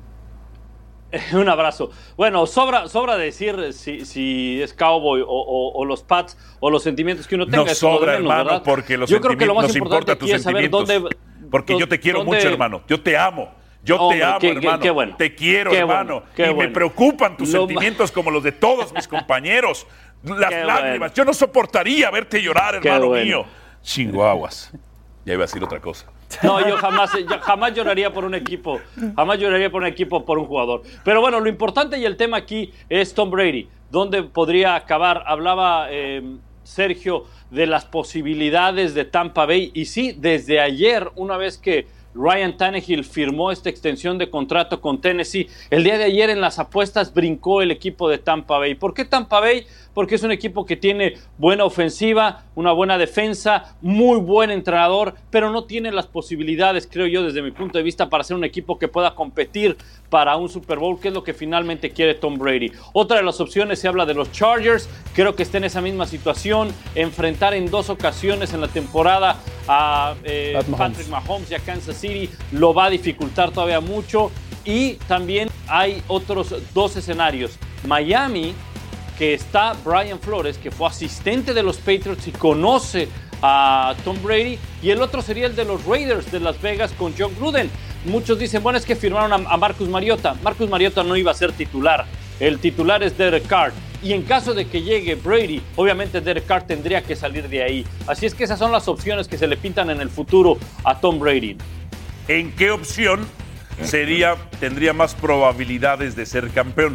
un abrazo. Bueno, sobra, sobra decir si, si es Cowboy o, o, o los Pats o los sentimientos que uno tenga. No sobra, menos, hermano, ¿verdad? Porque los yo creo que lo más nos importante importa tus aquí es saber dónde... Porque yo te quiero dónde, mucho, hermano. Yo te amo. Yo hombre, te amo, qué, hermano. Qué, qué bueno. Te quiero, qué hermano. Bueno, qué y bueno. me preocupan tus lo sentimientos como los de todos mis compañeros. Las qué lágrimas. Bueno. Yo no soportaría verte llorar, hermano bueno. mío. Chihuahuas. Ya iba a decir otra cosa. No, yo jamás, yo jamás lloraría por un equipo, jamás lloraría por un equipo, por un jugador. Pero bueno, lo importante y el tema aquí es Tom Brady. ¿Dónde podría acabar? Hablaba eh, Sergio de las posibilidades de Tampa Bay. Y sí, desde ayer, una vez que Ryan Tannehill firmó esta extensión de contrato con Tennessee, el día de ayer en las apuestas brincó el equipo de Tampa Bay. ¿Por qué Tampa Bay? Porque es un equipo que tiene buena ofensiva, una buena defensa, muy buen entrenador, pero no tiene las posibilidades, creo yo, desde mi punto de vista, para ser un equipo que pueda competir para un Super Bowl, que es lo que finalmente quiere Tom Brady. Otra de las opciones, se habla de los Chargers, creo que está en esa misma situación, enfrentar en dos ocasiones en la temporada a eh, Patrick Mahomes y a Kansas City lo va a dificultar todavía mucho. Y también hay otros dos escenarios. Miami, que está Brian Flores, que fue asistente de los Patriots y conoce a Tom Brady, y el otro sería el de los Raiders de Las Vegas con John Gruden. Muchos dicen, bueno, es que firmaron a, a Marcus Mariota. Marcus Mariota no iba a ser titular. El titular es Derek Carr. Y en caso de que llegue Brady, obviamente Derek Carr tendría que salir de ahí. Así es que esas son las opciones que se le pintan en el futuro a Tom Brady. ¿En qué opción sería, tendría más probabilidades de ser campeón?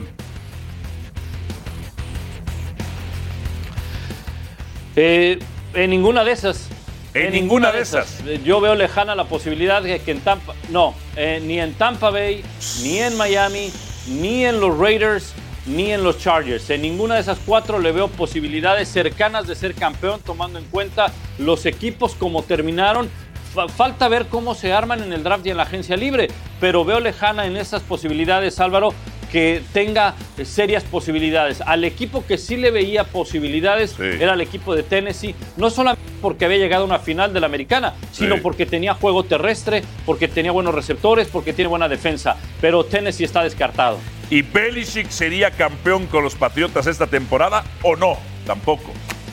Eh, en ninguna de esas. En, en ninguna, ninguna de esas. esas. Yo veo lejana la posibilidad de que en Tampa, no, eh, ni en Tampa Bay, ni en Miami, ni en los Raiders, ni en los Chargers. En ninguna de esas cuatro le veo posibilidades cercanas de ser campeón, tomando en cuenta los equipos como terminaron. Falta ver cómo se arman en el draft y en la agencia libre, pero veo lejana en esas posibilidades, Álvaro, que tenga serias posibilidades. Al equipo que sí le veía posibilidades sí. era el equipo de Tennessee, no solamente porque había llegado a una final de la Americana, sino sí. porque tenía juego terrestre, porque tenía buenos receptores, porque tiene buena defensa, pero Tennessee está descartado. ¿Y Belichick sería campeón con los Patriotas esta temporada o no? Tampoco.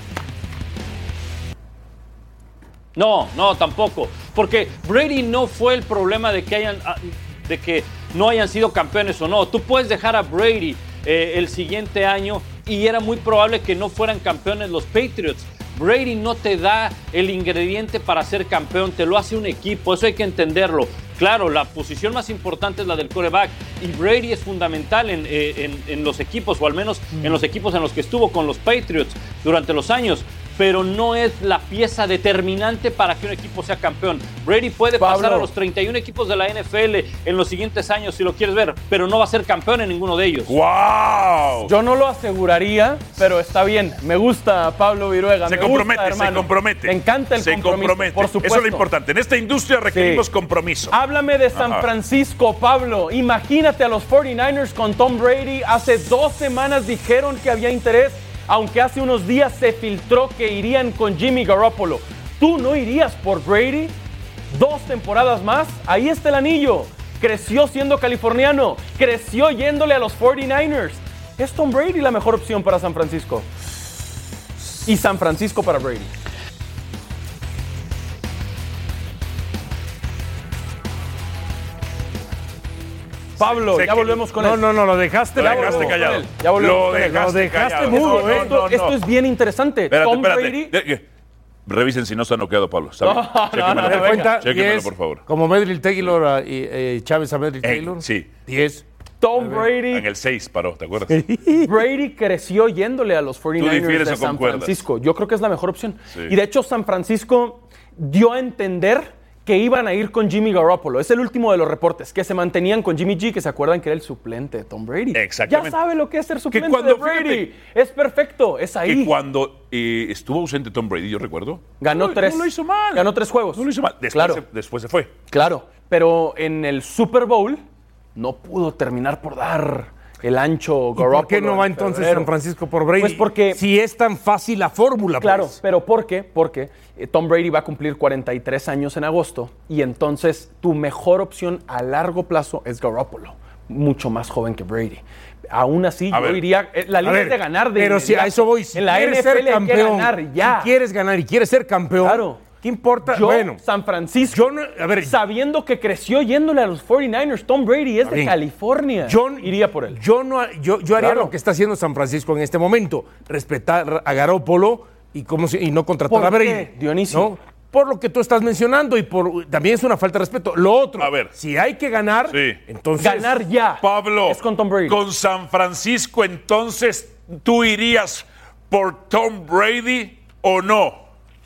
No, no, tampoco, porque Brady no fue el problema de que hayan, de que no hayan sido campeones o no. Tú puedes dejar a Brady eh, el siguiente año y era muy probable que no fueran campeones los Patriots. Brady no te da el ingrediente para ser campeón, te lo hace un equipo, eso hay que entenderlo. Claro, la posición más importante es la del quarterback y Brady es fundamental en, eh, en, en los equipos, o al menos en los equipos en los que estuvo con los Patriots durante los años, pero no es la pieza determinante para que un equipo sea campeón. Brady puede Pablo. pasar a los treinta y uno equipos de la N F L en los siguientes años, si lo quieres ver, pero no va a ser campeón en ninguno de ellos. ¡Wow! Yo no lo aseguraría, pero está bien. Me gusta Pablo Viruega. Se me compromete, gusta, se compromete. Me encanta el se compromiso, compromete. por supuesto. Eso es lo importante. En esta industria requerimos sí. compromiso. Háblame de San Ajá. Francisco, Pablo. Imagínate a los cuarenta y nueve ers con Tom Brady. Hace dos semanas dijeron que había interés, aunque hace unos días se filtró que irían con Jimmy Garoppolo. ¿Tú no irías por Brady? Dos temporadas más, ahí está el anillo. Creció siendo californiano, creció yéndole a los cuarenta y nueve ers. ¿Es Tom Brady la mejor opción para San Francisco? Y San Francisco para Brady. Pablo, sé ya volvemos con no, él. No, no, lo dejaste, lo dejaste callado. Ya volvemos lo con él. dejaste, lo dejaste callado. mudo, no, ¿eh? No, no, esto, no. esto es bien interesante. Espérate, Tom espérate. Brady... Revisen si no se ha noqueado Pablo. ¿Sabe? No, Chéquemelo, no, no, cuenta, Chéquemelo, diez, por favor. Como Medley Taylor y eh, Chávez a Medley Eh, Taylor. sí. diez. Tom Brady. En el seis paró, ¿te acuerdas? Brady creció yéndole a los cuarenta y nueve ers de San concuerdas? Francisco. Yo creo que es la mejor opción. Sí. Y de hecho San Francisco dio a entender que iban a ir con Jimmy Garoppolo. Es el último de los reportes, que se mantenían con Jimmy G, que se acuerdan que era el suplente de Tom Brady. Exactamente. Ya sabe lo que es ser suplente cuando, de Brady. fíjate, es perfecto, es ahí. Que cuando eh, estuvo ausente Tom Brady, yo recuerdo. Ganó no, tres. No lo hizo mal. Ganó tres juegos. No lo hizo mal. Después, claro. se, después se fue. Claro, pero en el Super Bowl no pudo terminar por dar el ancho Garoppolo. ¿Por qué no va entonces febrero. San Francisco por Brady? Pues porque... Si es tan fácil la fórmula, Claro, pues. pero ¿por qué? Porque eh, Tom Brady va a cumplir cuarenta y tres años en agosto y entonces tu mejor opción a largo plazo es Garoppolo, mucho más joven que Brady. Aún así, A yo ver. diría, eh, la línea ver, es de ganar de Pero si a inmediato. eso voy, si en la quieres N F L ser hay que campeón, ganar ya. si quieres ganar y quieres ser campeón, Claro. ¿qué importa? Yo, bueno, San Francisco, yo no- a ver, sabiendo que creció yéndole a los cuarenta y nueve ers, Tom Brady es de bien. California. yo iría por él. Yo, no, yo, yo haría Claro. lo que está haciendo San Francisco en este momento, respetar a Garoppolo y, cómo se- y no contratar ¿Por a Brady. qué, Dionisio? ¿no? Por lo que tú estás mencionando y por también es una falta de respeto. Lo otro, A ver. si hay que ganar, Sí. entonces Ganar ya. Pablo, Es con Tom Brady. con San Francisco, entonces, ¿tú irías por Tom Brady o no?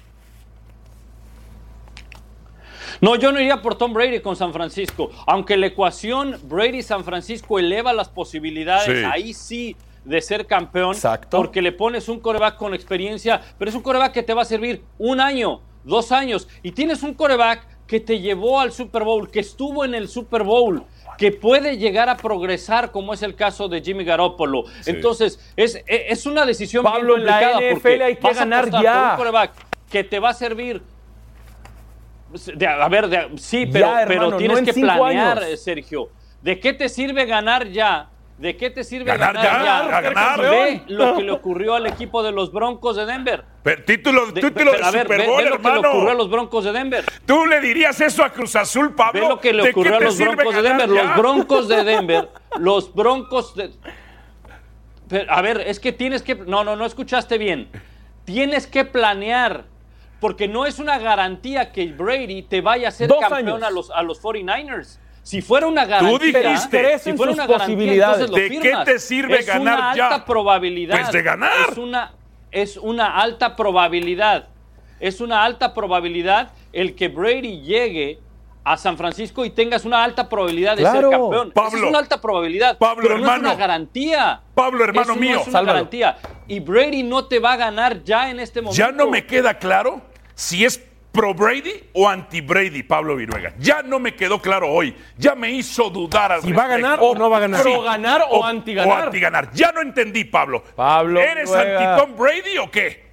No, yo no iría por Tom Brady con San Francisco. Aunque la ecuación Brady-San Francisco eleva las posibilidades, Sí. ahí sí, de ser campeón. Exacto. Porque le pones un quarterback con experiencia, pero es un quarterback que te va a servir un año, dos años. Y tienes un quarterback que te llevó al Super Bowl, que estuvo en el Super Bowl, que puede llegar a progresar, como es el caso de Jimmy Garoppolo. Sí. Entonces, es, es una decisión Pablo, bien en la complicada. N F porque L hay que vas a ganar apostar ya. por un quarterback que te va a servir. De- a ver, de- sí, pero, Ya, pero hermano, tienes no en que cinco planear, años. eh, Sergio. ¿De qué te sirve ganar ya? ¿De qué te sirve Ganar ganar, ya, a ganar. Ve lo que le ocurrió al equipo de los Broncos de Denver. Pero, título De- título de pero, a ver, Super ve- Bowl, ve lo que le hermano. ocurrió a los Broncos de Denver. ¿Tú le dirías eso a Cruz Azul, Pablo? Ve lo que le ¿De ocurrió qué a te los sirve Broncos de ganar Denver. ya? Los Broncos de Denver, los Broncos de... Pero, a ver, es que tienes que... No, no, no escuchaste bien. Tienes que planear, porque no es una garantía que Brady te vaya a ser Dos campeón años. a los, a los cuarenta y nueve ers. Si fuera una garantía, dijiste. si en fuera sus una garantía, posibilidades. entonces lo ¿De qué firmas. te sirve es ganar una ya? alta probabilidad. Pues de ganar. Es una, es una alta probabilidad. Es una alta probabilidad el que Brady llegue a San Francisco y tengas una alta probabilidad de Claro. ser campeón. Pablo. Esa es una alta probabilidad. Pablo, pero no hermano. es una garantía. Pablo, hermano Eso mío. No es una Sálvalo. garantía. Y Brady no te va a ganar ya en este momento. Ya no me queda claro si es pro Brady o anti Brady, Pablo Viruega. Ya no me quedó claro hoy. Ya me hizo dudar al Si va a respecto. ganar o no va a ganar. Pro ganar o anti ganar. O anti ganar. Ya no entendí, Pablo. Pablo ¿Eres Viruega. anti Tom Brady o qué?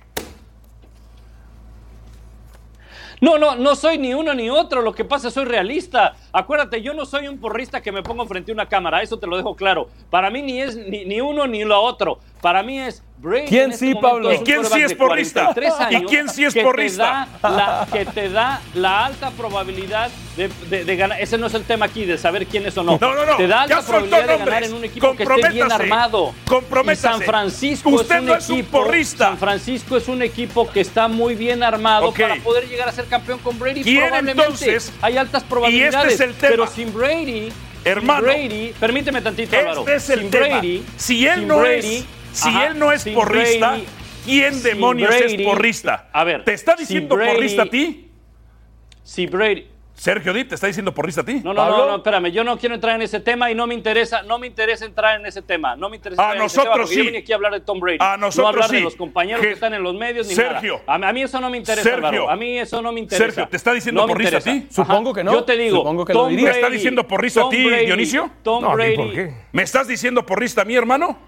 No, no, no soy ni uno ni otro. Lo que pasa es que soy realista. Acuérdate, yo no soy un porrista que me pongo frente a una cámara. Eso te lo dejo claro. Para mí ni es ni, ni uno ni lo otro. Para mí es Brady. ¿Quién en este sí, momento Pablo? es ¿Y un quién sí quarterback es de porrista? cuarenta y tres ¿Y años quién sí es que te porrista? da la- que te da la alta probabilidad de, de- de ganar. Ese no es el tema aquí, de saber quién es o no. No, no, no. Te da alta Ya soltó probabilidad de nombres. ganar en un equipo que esté bien Comprométase. armado. Comprométase. Y San Francisco Usted es un no es un equipo. porrista. San Francisco es un equipo que está muy bien armado Ok. para poder llegar a ser campeón con Brady. ¿Quién Probablemente entonces? hay altas probabilidades. Y este es el tema. Pero sin Brady, Hermano, sin Brady, permíteme tantito, Álvaro. Este es el sin tema. Brady, si él sin no Brady, es, si ajá, él no es sin porrista, Brady, ¿quién sin demonios Brady, es porrista? A ver, ¿te está sin diciendo Brady- porrista a ti? Si Brady. Sergio Dip, ¿te está diciendo porrista a ti? No, no, ¿Pablo? no, no, espérame, yo no quiero entrar en ese tema y no me interesa, no me interesa entrar en ese tema, no me interesa A entrar en ese nosotros tema porque sí. yo vine aquí a hablar de Tom Brady, A nosotros no hablar sí. de los compañeros Je- que están en los medios ni Sergio. nada. A, a mí eso no me interesa, Sergio. Álvaro, a mí eso no me interesa. Sergio, ¿te está diciendo No me porrista a interesa. ti? Supongo que no. Yo te digo, Supongo que lo Tom diría. ¿Te está Brady, diciendo porrista a Tom ti, Brady, Dionisio? Tom No, ¿y Brady. por qué? ¿Me estás diciendo porrista a mí, hermano?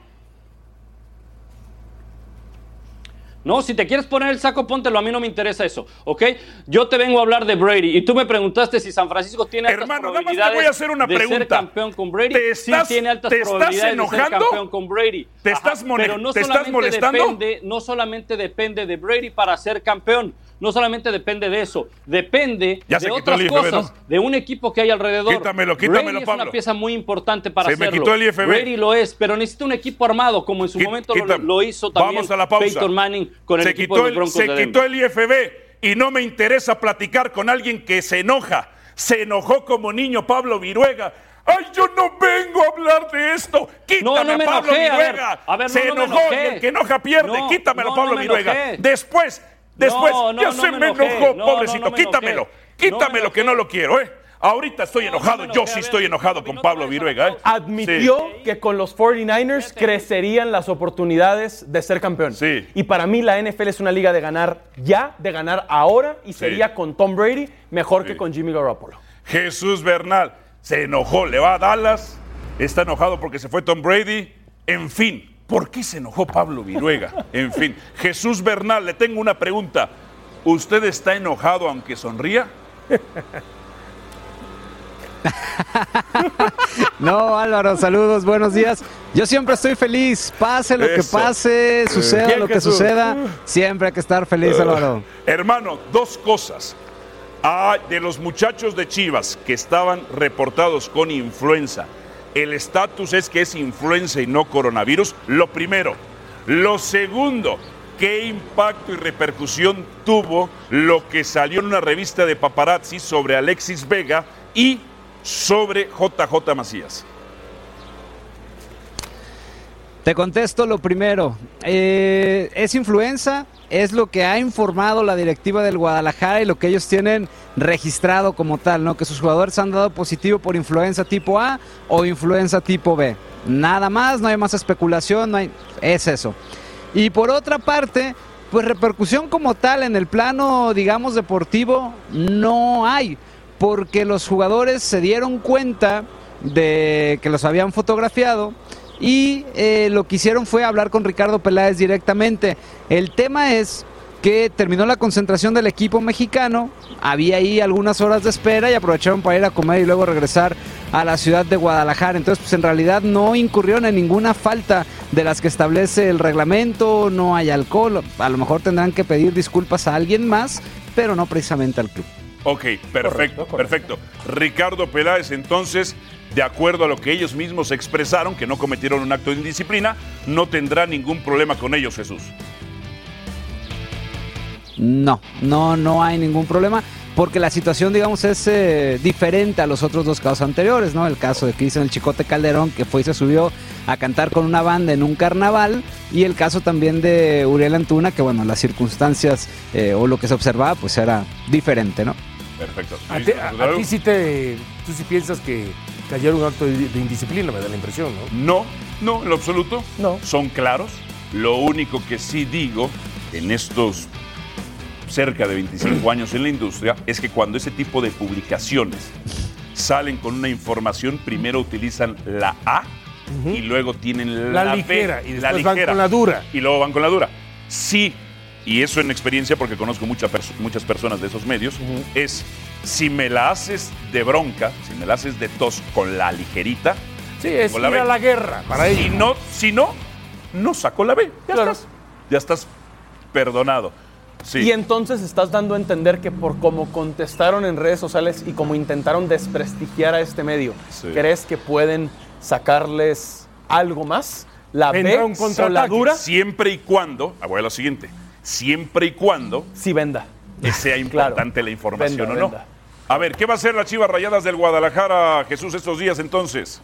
No, si te quieres poner el saco, póntelo. A mí no me interesa eso, ¿ok? Yo te vengo a hablar de Brady y tú me preguntaste si San Francisco tiene altas Hermano, nada más te probabilidades voy a hacer una de ser pregunta. campeón con Brady. ¿Te estás- sí tiene altas te estás probabilidades de ser enojando? campeón con Brady. ¿Te estás mole- pero no te estás solamente molestando? Depende, no solamente depende de Brady para ser campeón. No solamente depende de eso, depende Ya se de quitó otras el I F B, cosas, ¿no? de un equipo que hay alrededor. Quítamelo, quítamelo, Brady es Pablo. una pieza muy importante para Se me hacerlo. quitó el I F B. Brady lo es, pero necesita un equipo armado, como en su Quí- momento lo, quítame. lo hizo también Vamos a la pausa. Peyton Manning con el se equipo quitó de el, los Broncos se de Denver. quitó el I F B y no me interesa platicar con alguien que se enoja. Se enojó como niño Pablo Viruega. ¡Ay, yo no vengo a hablar de esto! ¡Quítame No, no me a Pablo enojé, a ver, Viruega! a ver, no, se no me enojó enojé. y el que enoja pierde. No, Quítamelo, no, Pablo no me Viruega. enojé. Después, después, No, no, ya no se me me enojé. enojó, No, pobrecito. no, no me Quítamelo. enojé. Quítame no lo que no lo quiero, ¿eh? Ahorita estoy enojado, no me yo enojé, sí a ver, estoy enojado a mí con no Pablo te Viruega, ¿eh? Admitió Sí. que con los cuarenta y nueve ers crecerían las oportunidades de ser campeón. Sí. Y para mí la N F L es una liga de ganar ya, de ganar ahora, y sería con Tom Brady mejor Sí. que con Jimmy Garoppolo. Jesús Bernal se enojó, le va a Dallas, está enojado porque se fue Tom Brady, en fin. ¿Por qué se enojó Pablo Viruega? En fin, Jesús Bernal, le tengo una pregunta. ¿Usted está enojado aunque sonría? No, Álvaro, saludos, buenos días. Yo siempre estoy feliz, pase lo Eso. que pase, suceda Bien, lo que Jesús. suceda, siempre hay que estar feliz, Álvaro. Hermano, dos cosas. Ah, de los muchachos de Chivas que estaban reportados con influenza, el estatus es que es influenza y no coronavirus. Lo primero. Lo segundo, ¿qué impacto y repercusión tuvo lo que salió en una revista de paparazzi sobre Alexis Vega y sobre J J Macías? Te contesto lo primero. Eh, es influenza, es lo que ha informado la directiva del Guadalajara y lo que ellos tienen registrado como tal, ¿no? Que sus jugadores han dado positivo por influenza tipo A o influenza tipo B. Nada más, no hay más especulación, no hay... es eso. Y por otra parte, pues repercusión como tal en el plano, digamos, deportivo, no hay, porque los jugadores se dieron cuenta de que los habían fotografiado y eh, lo que hicieron fue hablar con Ricardo Peláez directamente. El tema es que terminó la concentración del equipo mexicano, había ahí algunas horas de espera y aprovecharon para ir a comer y luego regresar a la ciudad de Guadalajara. Entonces, pues en realidad no incurrieron en ninguna falta de las que establece el reglamento, no hay alcohol, a lo mejor tendrán que pedir disculpas a alguien más, pero no precisamente al club. Ok, perfecto, Correcto, correcto. perfecto. Ricardo Peláez, entonces, de acuerdo a lo que ellos mismos expresaron, que no cometieron un acto de indisciplina, no tendrá ningún problema con ellos, Jesús. No, no, no hay ningún problema, porque la situación, digamos, es eh, diferente a los otros dos casos anteriores, ¿no? El caso de Cristian el Chicote Calderón, que fue y se subió a cantar con una banda en un carnaval, y el caso también de Uriel Antuna, que bueno, las circunstancias eh, o lo que se observaba, pues era diferente, ¿no? Perfecto. A ti, a- a ti sí te, tú sí piensas que cayeron un acto de, de indisciplina, me da la impresión, ¿no? No, no, en lo absoluto. No. Son claros. Lo único que sí digo en estos cerca de veinticinco años en la industria es que cuando ese tipo de publicaciones salen con una información, primero utilizan la A y luego tienen la, La B, ligera, y la después van ligera, con la dura. y luego van con la dura. Sí, y eso en experiencia, porque conozco mucha perso- muchas personas de esos medios, es si me la haces de bronca, si me la haces de tos con la ligerita, Sí, es con la ir B. a la guerra para si ellos. no, si no, no saco la B. Ya Claro. estás. Ya estás perdonado. Sí. Y entonces estás dando a entender que por cómo contestaron en redes sociales y como intentaron desprestigiar a este medio, Sí. ¿crees que pueden sacarles algo más? ¿La Vendrá B un o la contraataque. dura? Siempre y cuando, ah, voy a lo siguiente, siempre y cuando Sí, venda. sea importante la información Venda, o no. venda. A ver, ¿qué va a hacer las Chivas Rayadas del Guadalajara, Jesús, estos días entonces?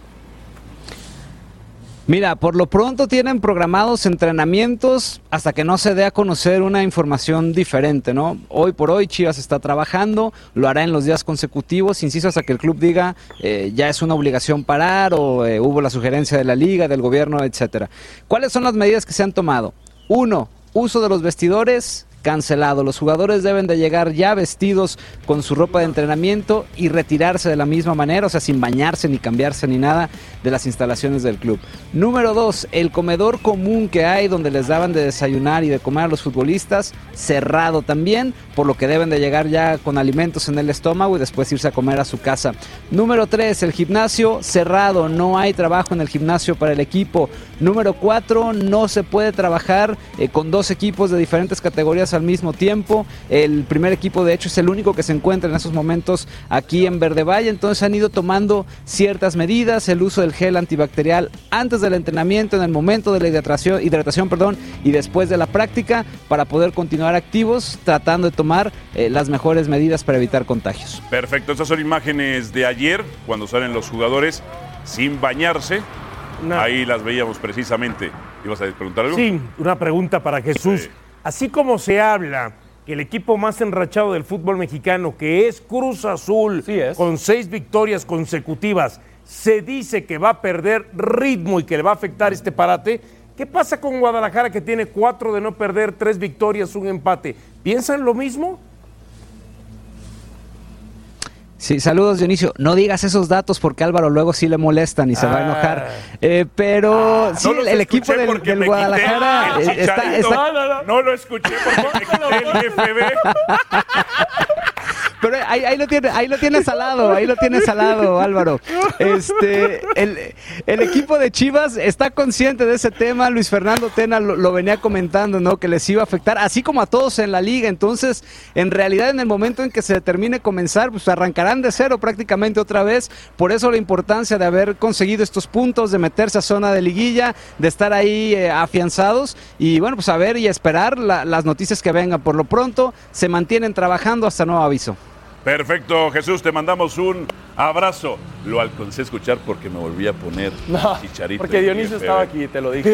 Mira, por lo pronto tienen programados entrenamientos hasta que no se dé a conocer una información diferente, ¿no? Hoy por hoy Chivas está trabajando, lo hará en los días consecutivos, insisto, hasta que el club diga eh, ya es una obligación parar o eh, hubo la sugerencia de la liga, del gobierno, etcétera. ¿Cuáles son las medidas que se han tomado? Uno, uso de los vestidores cancelado. Los jugadores deben de llegar ya vestidos con su ropa de entrenamiento y retirarse de la misma manera, o sea, sin bañarse ni cambiarse ni nada de las instalaciones del club. Número dos, el comedor común que hay donde les daban de desayunar y de comer a los futbolistas, cerrado también, por lo que deben de llegar ya con alimentos en el estómago y después irse a comer a su casa. Número tres, el gimnasio cerrado, no hay trabajo en el gimnasio para el equipo. Número cuatro, no se puede trabajar eh, con dos equipos de diferentes categorías al mismo tiempo. El primer equipo, de hecho, es el único que se encuentra en esos momentos aquí en Verde Valle, entonces han ido tomando ciertas medidas, el uso del gel antibacterial antes del entrenamiento, en el momento de la hidratación, hidratación perdón, y después de la práctica, para poder continuar activos, tratando de tomar eh, las mejores medidas para evitar contagios. Perfecto, estas son imágenes de ayer, cuando salen los jugadores sin bañarse. Una- Ahí las veíamos precisamente. ¿Ibas a preguntar algo? Sí, una pregunta para Jesús. Sí. Así como se habla que el equipo más enrachado del fútbol mexicano, que es Cruz Azul, Sí es. con seis victorias consecutivas, se dice que va a perder ritmo y que le va a afectar este parate? ¿Qué pasa con Guadalajara, que tiene cuatro de no perder, tres victorias, un empate? ¿Piensan lo mismo? Sí, saludos Dionisio. No digas esos datos porque Álvaro luego sí le molestan y se va a enojar. Eh, pero Ah, sí, no los el, el equipo escuché del, porque del me Guadalajara quité el eh, está, Chicharito. está- No, no, no, no lo escuché porque me quité el F B. Pero ahí, ahí lo tiene, ahí lo tienes al lado, ahí lo tienes al lado, Álvaro. Este, el, el equipo de Chivas está consciente de ese tema. Luis Fernando Tena lo, lo venía comentando, ¿no? Que les iba a afectar, así como a todos en la liga. Entonces, en realidad, en el momento en que se termine comenzar, pues arrancarán de cero prácticamente otra vez. Por eso la importancia de haber conseguido estos puntos, de meterse a zona de liguilla, de estar ahí eh, afianzados y bueno, pues a ver y esperar la, las noticias que vengan. Por lo pronto, se mantienen trabajando hasta nuevo aviso. Perfecto, Jesús, te mandamos un abrazo. Lo alcancé a escuchar porque me volví a poner No, Chicharito. porque en Dionisio el F B. estaba aquí, te lo dijo.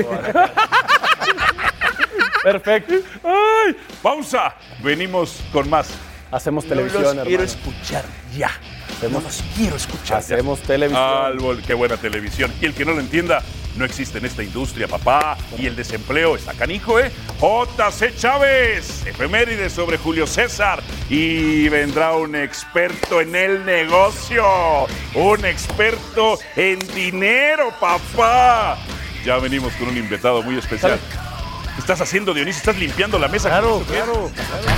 Perfecto. ¡Ay! Pausa. Venimos con más. Hacemos televisión, No los quiero hermano. escuchar ya. No los quiero escuchar ya. Hacemos televisión. Árbol, qué buena televisión. Y el que no lo entienda, no existe en esta industria, papá. Y el desempleo está canijo, ¿eh? J C Chávez, efemérides sobre Julio César. Y vendrá un experto en el negocio. Un experto en dinero, papá. Ya venimos con un invitado muy especial. ¿Qué estás haciendo, Dionisio? ¿Estás limpiando la mesa? Claro, ¿Qué? claro.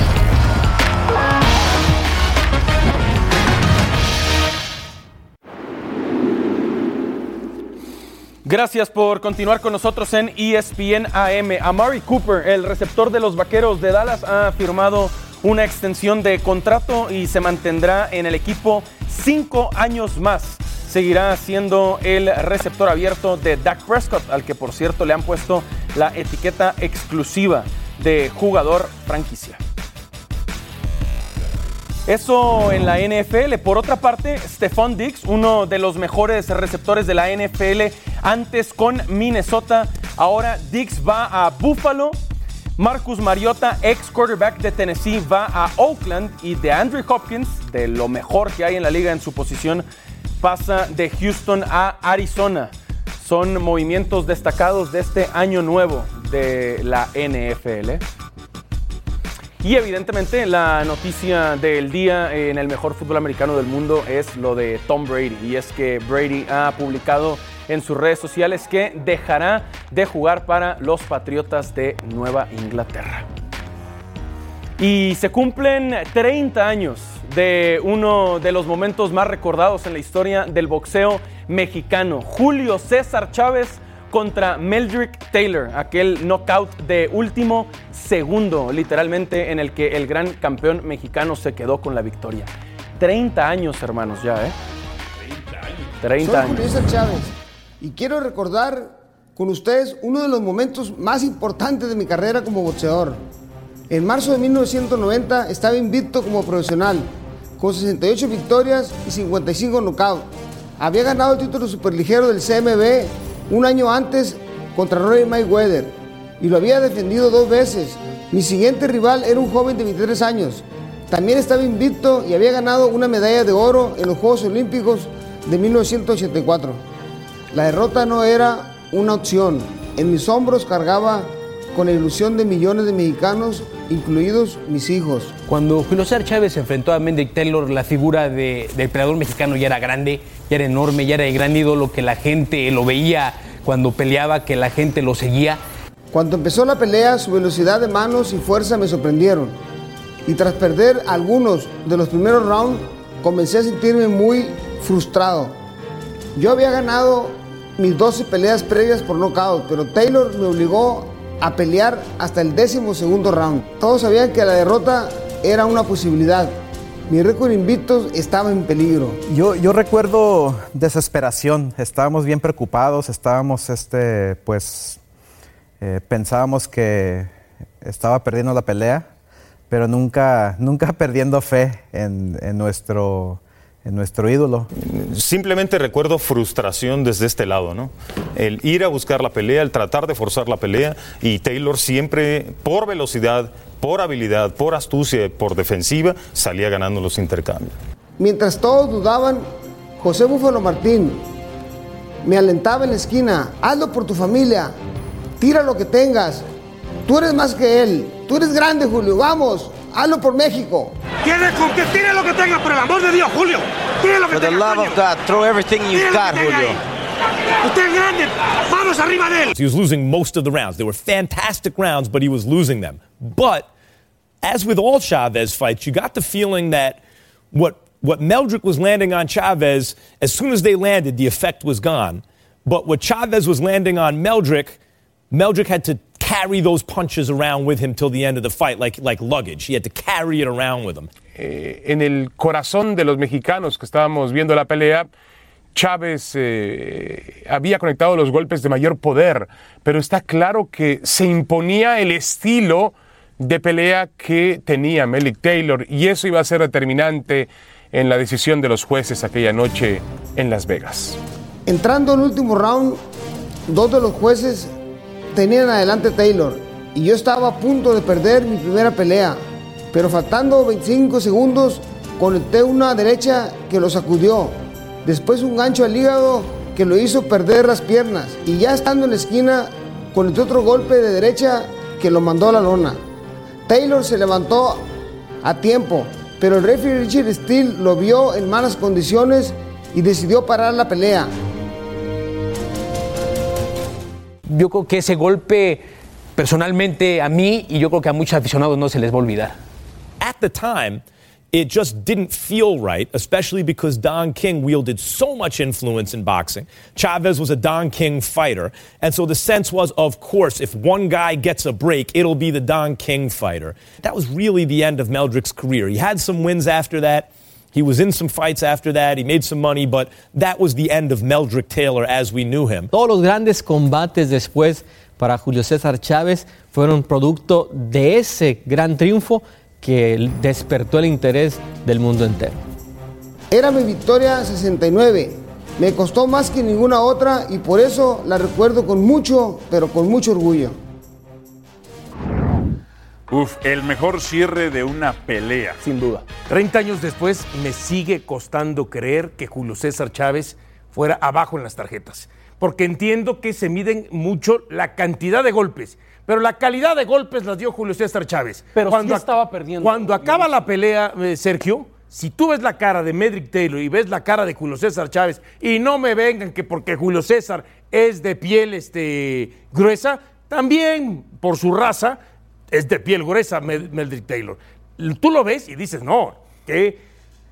Gracias por continuar con nosotros en E S P N A M. Amari Cooper, el receptor de los Vaqueros de Dallas, ha firmado una extensión de contrato y se mantendrá en el equipo cinco años más. Seguirá siendo el receptor abierto de Dak Prescott, al que por cierto le han puesto la etiqueta exclusiva de jugador franquicia. Eso en la N F L. Por otra parte, Stephon Diggs, uno de los mejores receptores de la N F L, antes con Minnesota, ahora Diggs va a Buffalo. Marcus Mariota, ex quarterback de Tennessee, va a Oakland. Y DeAndre Hopkins, de lo mejor que hay en la liga en su posición, pasa de Houston a Arizona. Son movimientos destacados de este año nuevo de la N F L. Y evidentemente la noticia del día en el mejor fútbol americano del mundo es lo de Tom Brady. Y es que Brady ha publicado en sus redes sociales que dejará de jugar para los Patriotas de Nueva Inglaterra. Y se cumplen treinta años de uno de los momentos más recordados en la historia del boxeo mexicano. Julio César Chávez contra Meldrick Taylor, aquel knockout de último segundo, literalmente, en el que el gran campeón mexicano se quedó con la victoria. treinta años, hermanos, ya, ¿eh? treinta años. treinta Soy años. Julio César Chávez y quiero recordar con ustedes uno de los momentos más importantes de mi carrera como boxeador. En marzo de mil novecientos noventa estaba invicto como profesional, con sesenta y ocho victorias y cincuenta y cinco knockouts. Había ganado el título superligero del C M B un año antes contra Roy Mayweather y lo había defendido dos veces. Mi siguiente rival era un joven de veintitrés años. También estaba invicto y había ganado una medalla de oro en los Juegos Olímpicos de mil novecientos ochenta y cuatro. La derrota no era una opción. En mis hombros cargaba con la ilusión de millones de mexicanos, incluidos mis hijos. Cuando Julio César Chávez se enfrentó a Meldrick Taylor, la figura de, del peleador mexicano ya era grande, ya era enorme, ya era el gran ídolo, que la gente lo veía cuando peleaba, que la gente lo seguía. Cuando empezó la pelea, su velocidad de manos y fuerza me sorprendieron. Y tras perder algunos de los primeros rounds, comencé a sentirme muy frustrado. Yo había ganado mis doce peleas previas por nocaut, pero Taylor me obligó a pelear hasta el décimo segundo round. Todos sabían que la derrota era una posibilidad. Mi récord invicto estaba en peligro. Yo, yo recuerdo desesperación. Estábamos bien preocupados, estábamos, este, pues, eh, pensábamos que estaba perdiendo la pelea, pero nunca, nunca perdiendo fe en, en nuestro... en nuestro ídolo. Simplemente recuerdo frustración desde este lado, ¿no? El ir a buscar la pelea, el tratar de forzar la pelea, y Taylor siempre, por velocidad, por habilidad, por astucia, por defensiva, salía ganando los intercambios. Mientras todos dudaban, José Búfalo Martín me alentaba en la esquina: hazlo por tu familia, tira lo que tengas, tú eres más que él, tú eres grande, Julio, vamos, hazlo por México. Tiene con que tire lo que tenga, por el amor de Dios, Julio, tire lo que For the tenga. love of God, throw everything you've got, Julio. Usted es grande, vamos arriba de él. He was losing most of the rounds. They were fantastic rounds, but he was losing them. But as with all Chavez fights, you got the feeling that what what Meldrick was landing on Chavez, as soon as they landed, the effect was gone. But what Chavez was landing on Meldrick, Meldrick had to carry those punches around with him till the end of the fight, like, like luggage. He had to carry it around with him. Eh, en el corazón de los mexicanos que estábamos viendo la pelea, Chávez eh, había conectado los golpes de mayor poder, pero está claro que se imponía el estilo de pelea que tenía Meldrick Taylor, y eso iba a ser determinante en la decisión de los jueces aquella noche en Las Vegas. Entrando al último round, dos de los jueces tenían adelante a Taylor y yo estaba a punto de perder mi primera pelea, pero faltando veinticinco segundos conecté una derecha que lo sacudió, después un gancho al hígado que lo hizo perder las piernas, y ya estando en la esquina conecté otro golpe de derecha que lo mandó a la lona. Taylor se levantó a tiempo, pero el referee Richard Steele lo vio en malas condiciones y decidió parar la pelea. Yo creo que ese golpe, personalmente a mí y yo creo que a muchos aficionados no se les va a olvidar. At the time, it just didn't feel right, especially because Don King wielded so much influence in boxing. Chavez was a Don King fighter, and so the sense was, of course, if one guy gets a break, it'll be the Don King fighter. That was really the end of Meldrick's career. He had some wins after that. He was in some fights after that. He made some money, but that was the end of Meldrick Taylor as we knew him. Todos los grandes combates después para Julio César Chávez fueron producto de ese gran triunfo que despertó el interés del mundo entero. Era mi victoria sesenta y nueve. Me costó más que ninguna otra y por eso la recuerdo con mucho, pero con mucho orgullo. Uf, el mejor cierre de una pelea. Sin duda. treinta años después, me sigue costando creer que Julio César Chávez fuera abajo en las tarjetas. Porque entiendo que se miden mucho la cantidad de golpes, pero la calidad de golpes las dio Julio César Chávez. Pero cuando sí estaba perdiendo. Cuando acaba la pelea, eh, Sergio, si tú ves la cara de Meldrick Taylor y ves la cara de Julio César Chávez, y no me vengan que porque Julio César es de piel este, gruesa, también por su raza es de piel gruesa Meldrick Taylor. Tú lo ves y dices, no, qué,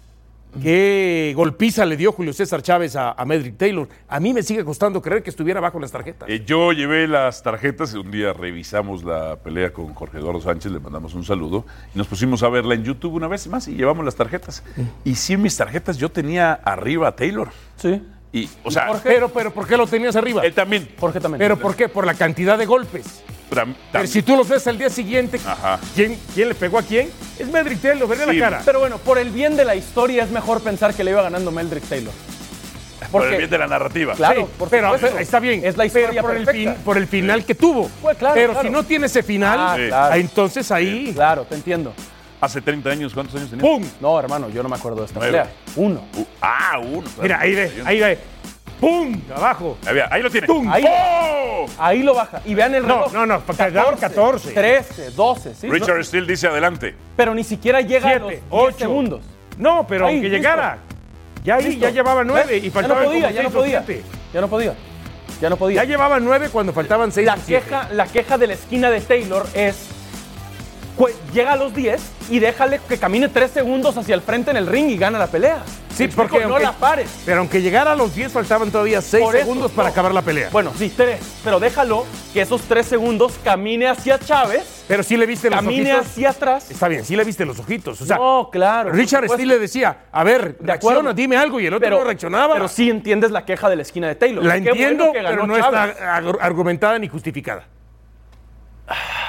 qué golpiza le dio Julio César Chávez a, a Meldrick Taylor. A mí me sigue costando creer que estuviera bajo las tarjetas. Eh, yo llevé las tarjetas, un día revisamos la pelea con Jorge Eduardo Sánchez, le mandamos un saludo, y nos pusimos a verla en YouTube una vez más y llevamos las tarjetas. Y sí, en mis tarjetas yo tenía arriba a Taylor. Sí. Y, o sea, ¿Por qué? Pero, pero, ¿por qué lo tenías arriba? Él también. Jorge también. ¿Pero por qué? Por la cantidad de golpes. Pero, pero si tú los ves al día siguiente, ¿quién, ¿quién le pegó a quién? Es Meldrick Taylor, verle sí, la cara. Pero bueno, por el bien de la historia es mejor pensar que le iba ganando Meldrick Taylor. Porque, por el bien de la narrativa. Claro, sí, pero, pero está bien. Es la historia pero por, el fin, perfecta. por el final que tuvo. Pues claro, pero claro. si no tiene ese final, ah, sí. claro. entonces ahí... Sí, claro, te entiendo. Hace treinta años, ¿cuántos años tenía? ¡Pum! No, hermano, yo no me acuerdo de esta Nueve. pelea. Uno. Uh, ah, uno. Mira, ahí ve, ahí ve. ¡Pum! Abajo. Ahí, ahí lo tiene. ¡Pum! Ahí, ¡oh! ahí lo baja. Y vean el reloj. No, no, no. catorce, catorce. trece, doce. ¿sí? Richard no. Steele dice adelante. Pero ni siquiera llega Siete, a los diez ocho. segundos. No, pero ahí, aunque listo. llegara. Ya ahí Listo. ya llevaba nueve ¿ves? y faltaban ya no podía, como ya no seis o podía. siete. Ya no podía. Ya no podía. Ya llevaba nueve cuando faltaban seis la o siete. queja, la queja de la esquina de Taylor es... llega a los diez y déjale que camine tres segundos hacia el frente en el ring y gana la pelea. Sí, porque no aunque, la pares. Pero aunque llegara a los diez, faltaban todavía seis segundos para no. acabar la pelea. Bueno, sí, tres. Pero déjalo que esos tres segundos camine hacia Chávez. Pero sí le viste los camine ojitos. hacia atrás. Está bien, sí le viste los ojitos. O sea, no, claro. Richard Steele le decía, a ver, reacciona, dime algo, y el otro pero, no reaccionaba. Pero sí entiendes la queja de la esquina de Taylor. La Qué entiendo, bueno que ganó pero no Chávez. está argumentada ni justificada.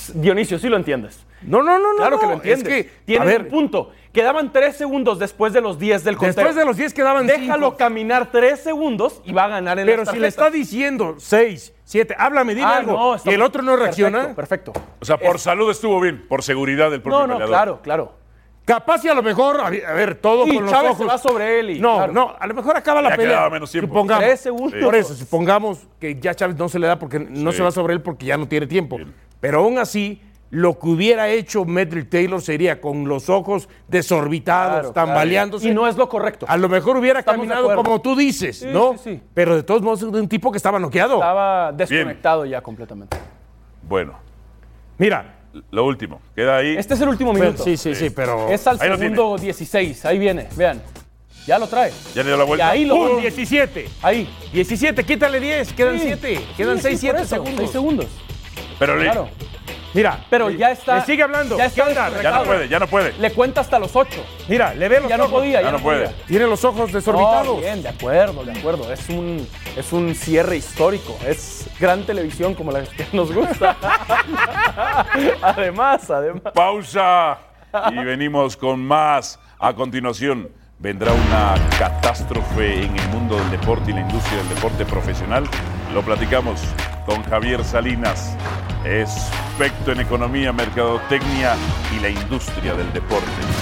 Dionisio, sí lo entiendes. No, no, no, no. Claro que no. lo entiendes. Es que, Tienes a ver, un punto. Quedaban tres segundos después de los diez del conteo. Después de los diez quedaban Déjalo cinco. caminar tres segundos y va a ganar en Pero las si le tarjetas. está diciendo seis, siete, háblame, dime Ah, algo. no, está y el otro no reacciona. Perfecto, perfecto. O sea, por salud estuvo bien, por seguridad del propio No, no, peleador. claro, claro. Capaz y a lo mejor, a ver, todo Sí, con los Chávez ojos. se va sobre él y, no, claro. no, a lo mejor acaba la Ya pelea. quedaba menos tiempo. Supongamos. Tres segundos. Por eso, supongamos que ya Chávez no se le da porque no Sí. se va sobre él porque ya no tiene tiempo. Pero aún así, lo que hubiera hecho Metric Taylor sería con los ojos desorbitados, Claro, tambaleándose. claro. Y no es lo correcto. A lo mejor hubiera Estamos de caminado acuerdo. como tú dices, Sí, ¿no? sí, sí. Pero de todos modos es de un tipo que estaba noqueado. Estaba desconectado ya completamente. Bueno, Mira, lo último, queda ahí. Este es el último Bueno, minuto. sí, sí, sí, pero... Es al Ahí lo segundo dieciséis. Ahí viene, vean. Ya lo trae. Ya le dio la Y vuelta. ahí lo ¡Pum! diecisiete. Ahí. diecisiete, quítale diez, quedan Sí. siete. Quedan Sí, seis, sí, por siete eso, segundos. seis segundos. Pero le, Claro. Mira, Pero le- ya está. le sigue hablando. Ya está ¿Qué onda? ya desconectado. no puede, ya no puede. Le cuenta hasta los ocho. Mira, le ve los Ya no ojos. podía, ya, Ya no no puede. podía. Tiene los ojos desorbitados. No, bien, de acuerdo, de acuerdo. Es un, es un cierre histórico. Es gran televisión como la que nos gusta. además, además. Pausa y venimos con más. A continuación vendrá una catástrofe en el mundo del deporte y la industria del deporte profesional. Lo platicamos con Javier Salinas, experto en economía, mercadotecnia y la industria del deporte.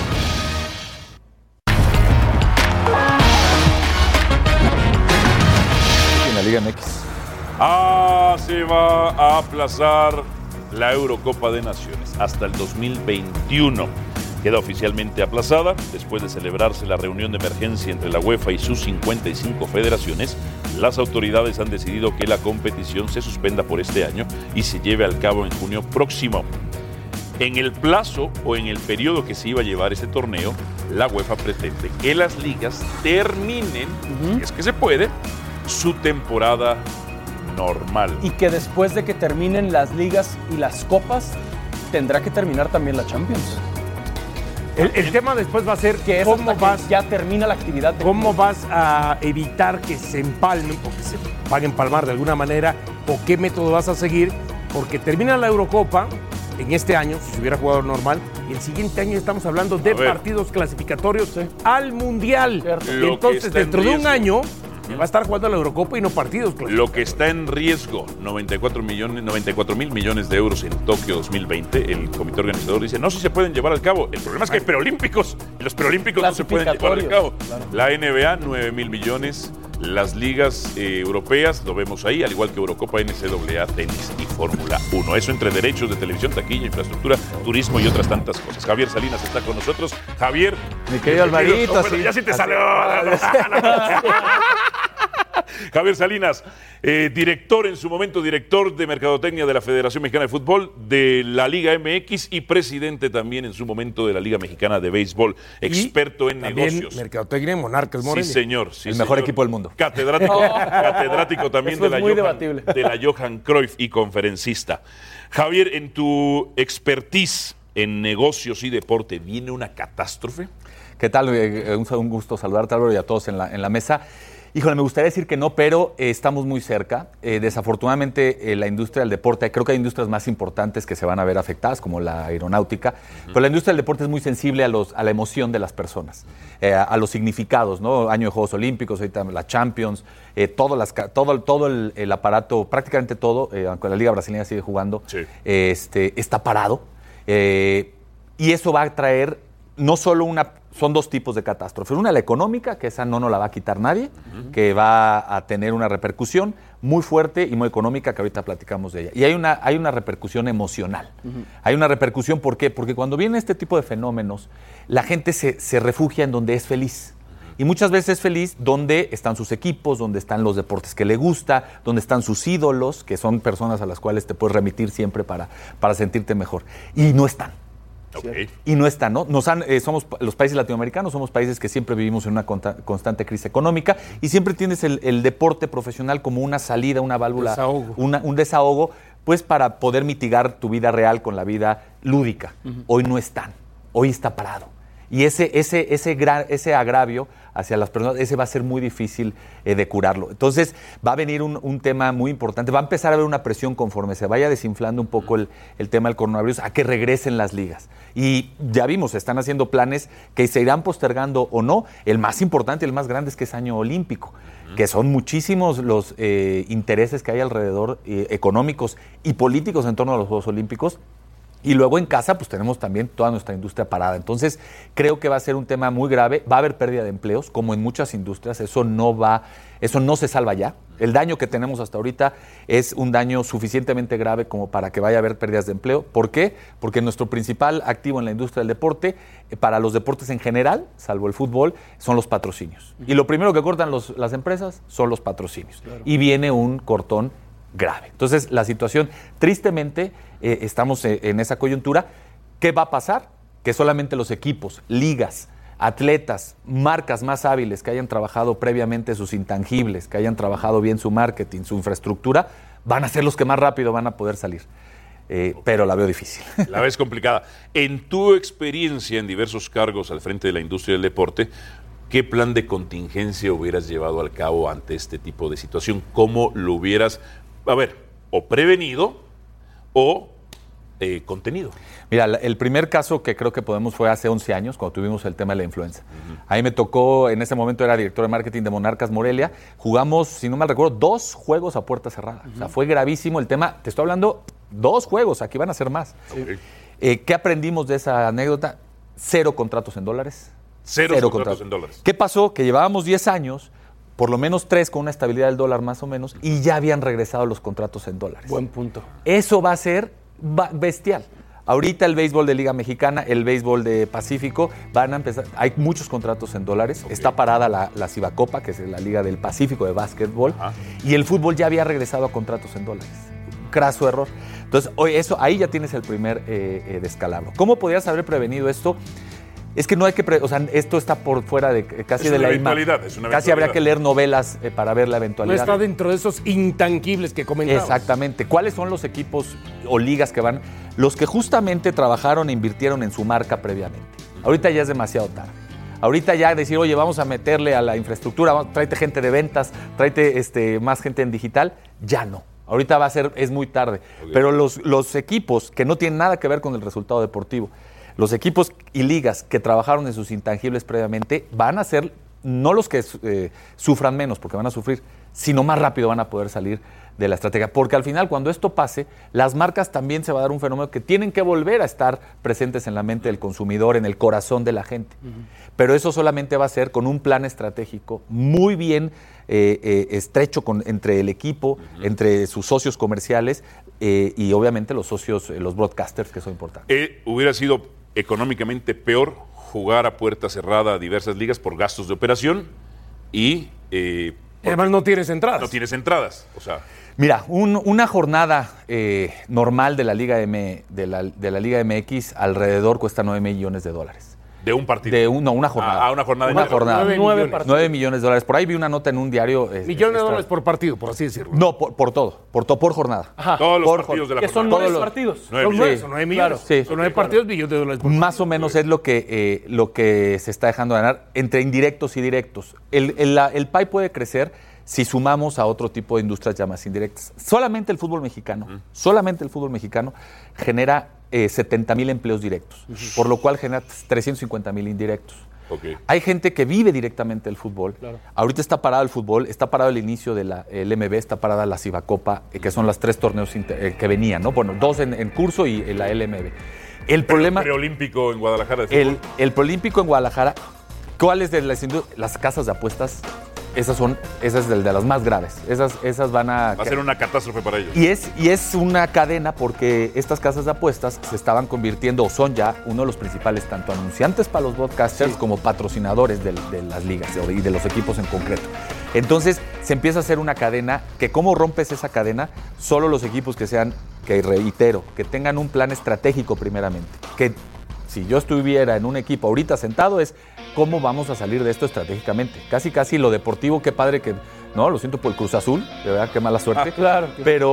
En la Liga M X. Ah, se va a aplazar la Eurocopa de Naciones hasta el dos mil veintiuno. Queda oficialmente aplazada después de celebrarse la reunión de emergencia entre la UEFA y sus cincuenta y cinco federaciones. Las autoridades han decidido que la competición se suspenda por este año y se lleve al cabo en junio próximo. En el plazo o en el periodo que se iba a llevar este torneo, la UEFA pretende que las ligas terminen, es que se puede, su temporada normal. Y que después de que terminen las ligas y las copas, tendrá que terminar también la Champions. El, el tema después va a ser Que es cómo hasta que vas, ya termina la actividad. de- cómo vas a evitar que se empalmen o que se paguen palmar de alguna manera o qué método vas a seguir, porque termina la Eurocopa en este año, si se hubiera jugado normal, y el siguiente año estamos hablando de A ver. partidos clasificatorios al Mundial. Cierto. Lo que Entonces, está en dentro de un riesgo. año, va a estar jugando la Eurocopa y no partidos clasificatorios. Lo que está en riesgo, noventa y cuatro millones, noventa y cuatro mil millones de euros en Tokio dos mil veinte, el comité organizador dice, no sé si se pueden llevar al cabo. El problema es que hay preolímpicos, y los preolímpicos no se pueden llevar al cabo. Claro. La N B A, nueve mil millones, las ligas eh, europeas, lo vemos ahí, al igual que Eurocopa, N C A A, tenis y Fórmula uno. Eso entre derechos de televisión, taquilla, infraestructura, turismo y otras tantas cosas. Javier Salinas está con nosotros. Javier. Mi querido bienvenido. Alvarito, Oh, bueno, sí. ya sí te Así- salió. Javier Salinas, eh, director en su momento, director de Mercadotecnia de la Federación Mexicana de Fútbol, de la Liga M X y presidente también en su momento de la Liga Mexicana de Béisbol, experto en También negocios. Mercadotecnia en Monarcas Sí, Morelia. señor. sí, El mejor señor. equipo del mundo. Catedrático, catedrático también Eso de es la, muy Johan, debatible. de la Johan Cruyff y conferencista. Javier, en tu expertise en negocios y deporte, ¿viene una catástrofe? ¿Qué tal? Eh, Un, un gusto saludarte, Álvaro, y a todos en la, en la mesa. Híjole, me gustaría decir que no, pero eh, estamos muy cerca. Eh, desafortunadamente, eh, la industria del deporte, creo que hay industrias más importantes que se van a ver afectadas, como la aeronáutica, uh-huh. pero la industria del deporte es muy sensible a, los, a la emoción de las personas, eh, a, a los significados, ¿no? Año de Juegos Olímpicos, ahorita la Champions, eh, todo, las, todo, todo el, el aparato, prácticamente todo, eh, aunque la Liga Brasileña sigue jugando, Sí. eh, este, está parado. Eh, y eso va a traer no solo una... Son dos tipos de catástrofes. Una, la económica, que esa no nos la va a quitar nadie, uh-huh. que va a tener una repercusión muy fuerte y muy económica, que ahorita platicamos de ella. Y hay una, hay una repercusión emocional. Uh-huh. Hay una repercusión, ¿por qué? Porque cuando viene este tipo de fenómenos, la gente se, se refugia en donde es feliz. Y muchas veces es feliz donde están sus equipos, donde están los deportes que le gusta, donde están sus ídolos, que son personas a las cuales te puedes remitir siempre para, para sentirte mejor. Y no están. Okay. Y no están, ¿no? Nos han, eh, somos los países latinoamericanos, somos países que siempre vivimos en una conta, constante crisis económica y siempre tienes el, el deporte profesional como una salida, una válvula, desahogo. Una, un desahogo, pues para poder mitigar tu vida real con la vida lúdica. Uh-huh. Hoy no están, hoy está parado. Y ese, ese, ese, gran, ese agravio hacia las personas, ese va a ser muy difícil eh, de curarlo. Entonces va a venir un, un tema muy importante, va a empezar a haber una presión conforme se vaya desinflando un poco el, el tema del coronavirus, a que regresen las ligas. Y ya vimos, se están haciendo planes que se irán postergando o no. El más importante y el más grande es que es año olímpico, uh-huh. que son muchísimos los eh, intereses que hay alrededor, eh, económicos y políticos en torno a los Juegos Olímpicos. Y luego en casa, pues tenemos también toda nuestra industria parada. Entonces, creo que va a ser un tema muy grave. Va a haber pérdida de empleos, como en muchas industrias. Eso no va, eso no se salva ya. El daño que tenemos hasta ahorita es un daño suficientemente grave como para que vaya a haber pérdidas de empleo. ¿Por qué? Porque nuestro principal activo en la industria del deporte, para los deportes en general, salvo el fútbol, son los patrocinios. Y lo primero que cortan los, las empresas son los patrocinios. Claro. Y viene un cortón grave. Entonces, la situación, tristemente, eh, estamos eh, en esa coyuntura. ¿Qué va a pasar? Que solamente los equipos, ligas, atletas, marcas más hábiles que hayan trabajado previamente sus intangibles, que hayan trabajado bien su marketing, su infraestructura, van a ser los que más rápido van a poder salir. Eh, pero la veo difícil. La ves complicada. En tu experiencia en diversos cargos al frente de la industria del deporte, ¿qué plan de contingencia hubieras llevado al cabo ante este tipo de situación? ¿Cómo lo hubieras, a ver, o prevenido o eh, contenido? Mira, el primer caso que creo que podemos fue hace once años, cuando tuvimos el tema de la influenza. Uh-huh. Ahí me tocó, en ese momento era director de marketing de Monarcas Morelia. Jugamos, si no mal recuerdo, dos juegos a puerta cerrada. Uh-huh. O sea, fue gravísimo el tema. Te estoy hablando, dos juegos, aquí van a ser más. Okay. Eh, ¿Qué aprendimos de esa anécdota? Cero contratos en dólares. Cero, Cero contratos, contratos en dólares. ¿Qué pasó? Que llevábamos diez años, por lo menos tres con una estabilidad del dólar más o menos, y ya habían regresado los contratos en dólares. Buen punto. Eso va a ser bestial. Ahorita el béisbol de Liga Mexicana, el béisbol de Pacífico, van a empezar, hay muchos contratos en dólares, okay. Está parada la, la Cibacopa, que es la Liga del Pacífico de básquetbol, ajá. Y el fútbol ya había regresado a contratos en dólares. Craso error. Entonces, hoy eso, ahí ya tienes el primer eh, eh, descalabro. ¿Cómo podías haber prevenido esto? Es que no hay que, pre- o sea, esto está por fuera de casi es de una la eventualidad, ima- es una Casi habría que leer novelas eh, para ver la eventualidad. No está dentro de esos intangibles que comentamos. Exactamente. ¿Cuáles son los equipos o ligas que van? Los que justamente trabajaron e invirtieron en su marca previamente. Ahorita ya es demasiado tarde. Ahorita ya decir, oye, vamos a meterle a la infraestructura, tráete gente de ventas, tráete este, más gente en digital, ya no. Ahorita va a ser, es muy tarde. Okay. Pero los, los equipos que no tienen nada que ver con el resultado deportivo, los equipos y ligas que trabajaron en sus intangibles previamente van a ser no los que eh, sufran menos, porque van a sufrir, sino más rápido van a poder salir de la estrategia. Porque al final, cuando esto pase, las marcas también se va a dar un fenómeno que tienen que volver a estar presentes en la mente del consumidor, en el corazón de la gente. Uh-huh. Pero eso solamente va a ser con un plan estratégico muy bien eh, eh, estrecho con, entre el equipo, uh-huh. entre sus socios comerciales eh, y obviamente los socios, eh, los broadcasters, que son importantes. Eh, hubiera sido económicamente peor jugar a puerta cerrada a diversas ligas por gastos de operación y... Eh, además no tienes entradas. No tienes entradas, o sea... Mira, un, una jornada eh, normal de la, Liga M, de, la, de la Liga M X alrededor cuesta nueve millones de dólares. ¿De un partido? De un, no, una jornada. Ah, una jornada. Una jornada. nueve millones de dólares. Por ahí vi una nota en un diario. Eh, millones de dólares por partido, por así decirlo. No, por, por todo. Por, to, por jornada. Ajá. Todos los por, partidos de la que jornada. Son nueve los, partidos. Nueve son, nueve, sí, son nueve millones. Claro. Sí. Son nueve partidos, millones de dólares por Más partido. o menos es lo que, eh, lo que se está dejando ganar entre indirectos y directos. El, el, la, el P A I puede crecer si sumamos a otro tipo de industrias ya más indirectas. Solamente el fútbol mexicano, uh-huh. solamente el fútbol mexicano genera eh, setenta mil empleos directos, uh-huh. por lo cual genera trescientos cincuenta mil indirectos. Okay. Hay gente que vive directamente el fútbol. Claro. Ahorita está parado el fútbol, está parado el inicio del M B, está parada la Cibacopa, eh, que son los tres torneos inter- eh, que venían, ¿no? Bueno, dos en, en curso y eh, la L M B. El problema... El preolímpico en Guadalajara. De el, el preolímpico en Guadalajara, ¿cuáles de las, las casas de apuestas? Esas son, esas de, de las más graves. Esas, esas van a... Va a ser una catástrofe para ellos. Y es, y es una cadena porque estas casas de apuestas se estaban convirtiendo, o son ya, uno de los principales, tanto anunciantes para los broadcasters sí. como patrocinadores de, de las ligas y de los equipos en concreto. Entonces se empieza a hacer una cadena que, ¿cómo rompes esa cadena? Solo los equipos que sean, que reitero, que tengan un plan estratégico primeramente. Que si yo estuviera en un equipo ahorita sentado es cómo vamos a salir de esto estratégicamente. Casi, casi lo deportivo, qué padre que, no, lo siento por el Cruz Azul, de verdad, qué mala suerte. Ah, claro. Pero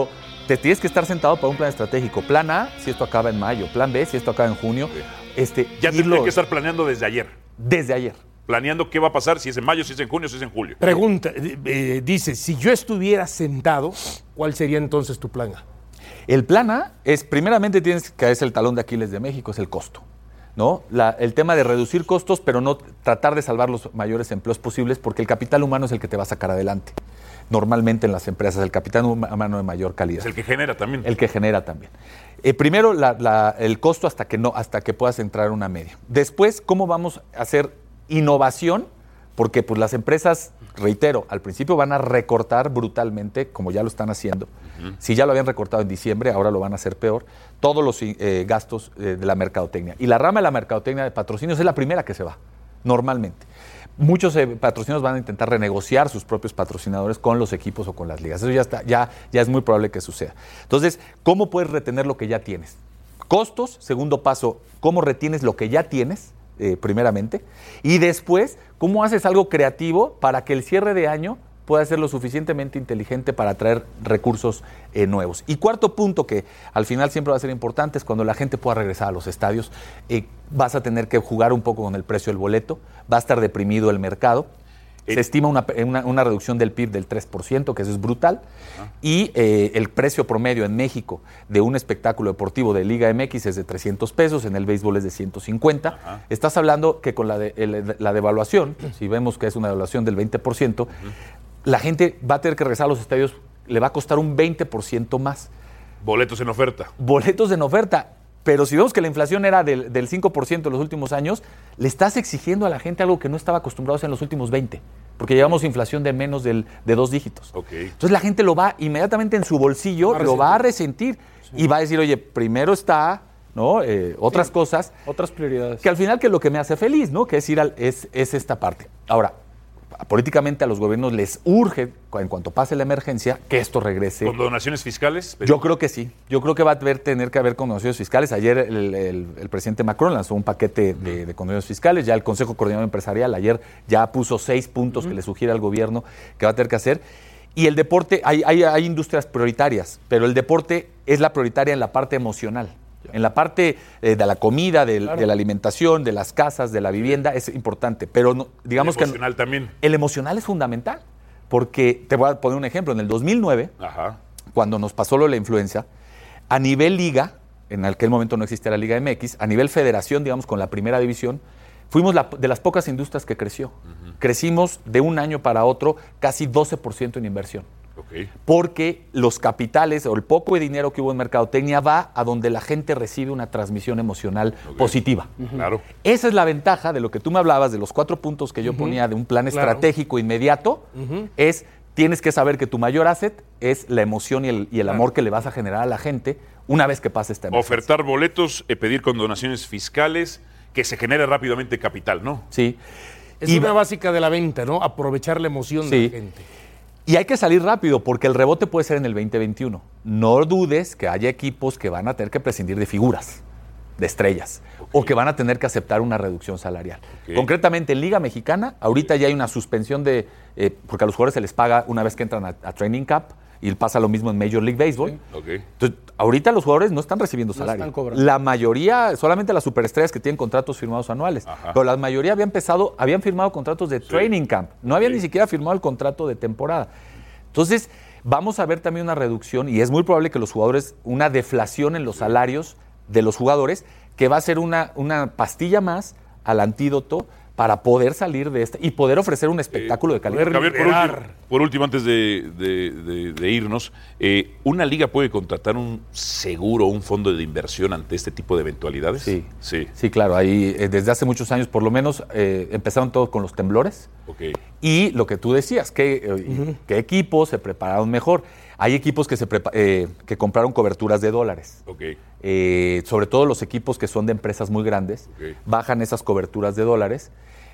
te tienes que estar sentado para un plan estratégico. Plan A, si esto acaba en mayo. Plan B, si esto acaba en junio. Este, Ya tendría que estar planeando desde ayer. Desde ayer. Planeando qué va a pasar, si es en mayo, si es en junio, si es en julio. Pregunta, eh, dice, si yo estuviera sentado, ¿cuál sería entonces tu plan A? El plan A es, primeramente tienes que es el talón de Aquiles de México, es el costo, ¿no? La, el tema de reducir costos, pero no tratar de salvar los mayores empleos posibles, porque el capital humano es el que te va a sacar adelante. Normalmente en las empresas, el capital humano de mayor calidad. Es el que genera también. El que genera también. Eh, primero, la, la, el costo hasta que, no, hasta que puedas entrar en una media. Después, ¿cómo vamos a hacer innovación? Porque pues, las empresas, reitero, al principio van a recortar brutalmente, como ya lo están haciendo. Uh-huh. Si ya lo habían recortado en diciembre, ahora lo van a hacer peor. Todos los eh, gastos eh, de la mercadotecnia. Y la rama de la mercadotecnia de patrocinios es la primera que se va, normalmente. Muchos eh, patrocinios van a intentar renegociar sus propios patrocinadores con los equipos o con las ligas. Eso ya, está, ya, ya es muy probable que suceda. Entonces, ¿cómo puedes retener lo que ya tienes? Costos, segundo paso, ¿cómo retienes lo que ya tienes? Eh, primeramente, y después, ¿cómo haces algo creativo para que el cierre de año pueda ser lo suficientemente inteligente para atraer recursos eh, nuevos? Y cuarto punto, que al final siempre va a ser importante, es cuando la gente pueda regresar a los estadios, eh, vas a tener que jugar un poco con el precio del boleto, va a estar deprimido el mercado. Se estima una, una, una reducción del P I B del tres por ciento, que eso es brutal, ajá, y eh, el precio promedio en México de un espectáculo deportivo de Liga M X es de trescientos pesos, en el béisbol es de ciento cincuenta. Ajá. Estás hablando que con la, de, el, la devaluación, si vemos que es una devaluación del veinte por ciento, uh-huh, la gente va a tener que regresar a los estadios, le va a costar un veinte por ciento más. Boletos en oferta. Boletos en oferta. Pero si vemos que la inflación era del, del cinco por ciento en los últimos años, le estás exigiendo a la gente algo que no estaba acostumbrados en los últimos veinte, porque llevamos inflación de menos del, de dos dígitos. Okay. Entonces la gente lo va inmediatamente en su bolsillo, lo va a resentir, sí, y va a decir, oye, primero está, ¿no? Eh, otras sí, cosas. Otras prioridades. Que al final que es lo que me hace feliz, ¿no? Que es ir al, es, es esta parte. Ahora, políticamente a los gobiernos les urge, en cuanto pase la emergencia, que esto regrese. ¿Con donaciones fiscales? Yo creo que sí. Yo creo que va a haber, tener que haber condonaciones fiscales. Ayer el, el, el presidente Macron lanzó un paquete de, de condonaciones fiscales. Ya el Consejo Coordinador Empresarial ayer ya puso seis puntos uh-huh, que le sugiere al gobierno que va a tener que hacer. Y el deporte, hay, hay, hay industrias prioritarias, pero el deporte es la prioritaria en la parte emocional. En la parte eh, de la comida, de, claro, de la alimentación, de las casas, de la vivienda, es importante. Pero no, digamos que... El emocional que, también. El emocional es fundamental. Porque, te voy a poner un ejemplo, en el dos mil nueve, ajá, cuando nos pasó lo de la influenza, a nivel liga, en aquel momento no existía la Liga M X, a nivel federación, digamos, con la primera división, fuimos la, de las pocas industrias que creció. Uh-huh. Crecimos de un año para otro casi doce por ciento en inversión. Okay. Porque los capitales o el poco de dinero que hubo en mercadotecnia va a donde la gente recibe una transmisión emocional, okay, positiva. Uh-huh. Claro. Esa es la ventaja de lo que tú me hablabas, de los cuatro puntos que yo uh-huh, ponía de un plan claro, estratégico inmediato, uh-huh, es tienes que saber que tu mayor asset es la emoción y el, y el claro, amor que le vas a generar a la gente una vez que pase esta emergencia. Ofertar boletos, eh, pedir condonaciones fiscales, que se genere rápidamente capital, ¿no? Sí. Es y una básica de la venta, ¿no? Aprovechar la emoción, sí, de la gente. Y hay que salir rápido porque el rebote puede ser en el veinte veintiuno. No dudes que haya equipos que van a tener que prescindir de figuras, de estrellas, okay, o que van a tener que aceptar una reducción salarial. Okay. Concretamente en Liga Mexicana, ahorita ya hay una suspensión de, eh, porque a los jugadores se les paga una vez que entran a, a Training Camp, y pasa lo mismo en Major League Baseball. Sí. Okay. Entonces, ahorita los jugadores no están recibiendo salario. No están la mayoría, solamente las superestrellas que tienen contratos firmados anuales. Ajá. Pero la mayoría había empezado, habían firmado contratos de sí, Training Camp. No habían sí, ni siquiera firmado el contrato de temporada. Entonces, vamos a ver también una reducción, y es muy probable que los jugadores, una deflación en los sí, salarios de los jugadores, que va a ser una, una pastilla más al antídoto para poder salir de esta y poder ofrecer un espectáculo eh, de calidad. Javier, por último, por último antes de, de, de, de irnos, eh, ¿una liga puede contratar un seguro, un fondo de inversión ante este tipo de eventualidades? Sí, sí, sí, claro. Ahí, eh, desde hace muchos años, por lo menos, eh, empezaron todos con los temblores. Okay. Y lo que tú decías, ¿qué, eh, uh-huh, qué equipos se prepararon mejor? Hay equipos que, se prepa- eh, que compraron coberturas de dólares. Okay. Eh, sobre todo los equipos que son de empresas muy grandes, okay, bajan esas coberturas de dólares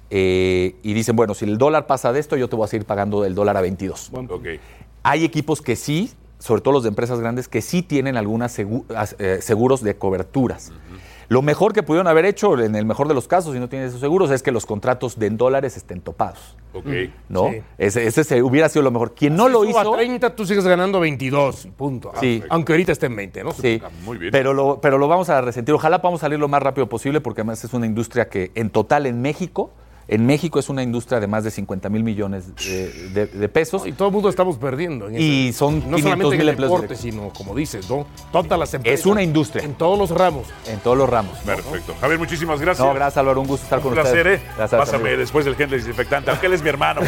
eh, y dicen, bueno, si el dólar pasa de esto, yo te voy a seguir pagando el dólar a veintidós. Okay. Hay equipos que sí, sobre todo los de empresas grandes, que sí tienen algunos segu- eh, seguros de coberturas. Uh-huh. Lo mejor que pudieron haber hecho, en el mejor de los casos, si no tienen esos seguros, es que los contratos de en dólares estén topados. Ok. ¿No? Sí. Ese, ese se- hubiera sido lo mejor. Quien no Así lo suba hizo... a treinta, tú sigues ganando veintidós, punto. Sí. Aunque ahorita esté en veinte, ¿no? Sí, Muy bien. Pero, lo, pero lo vamos a resentir. Ojalá podamos salir lo más rápido posible porque además es una industria que en total en México, en México es una industria de más de cincuenta mil millones de, de- de pesos. Y todo el mundo estamos perdiendo. En Y ese- son no quinientos solamente en mil el empleos deporte, directos. sino, como dices, ¿no? Todas las empresas. Es una industria. En todos los ramos. En todos los ramos. Perfecto. Javier, muchísimas gracias. No, gracias Álvaro, un gusto estar con Un placer, ustedes. ¿eh? Gracias, Pásame amigo. después del gel desinfectante, aunque él es mi hermano.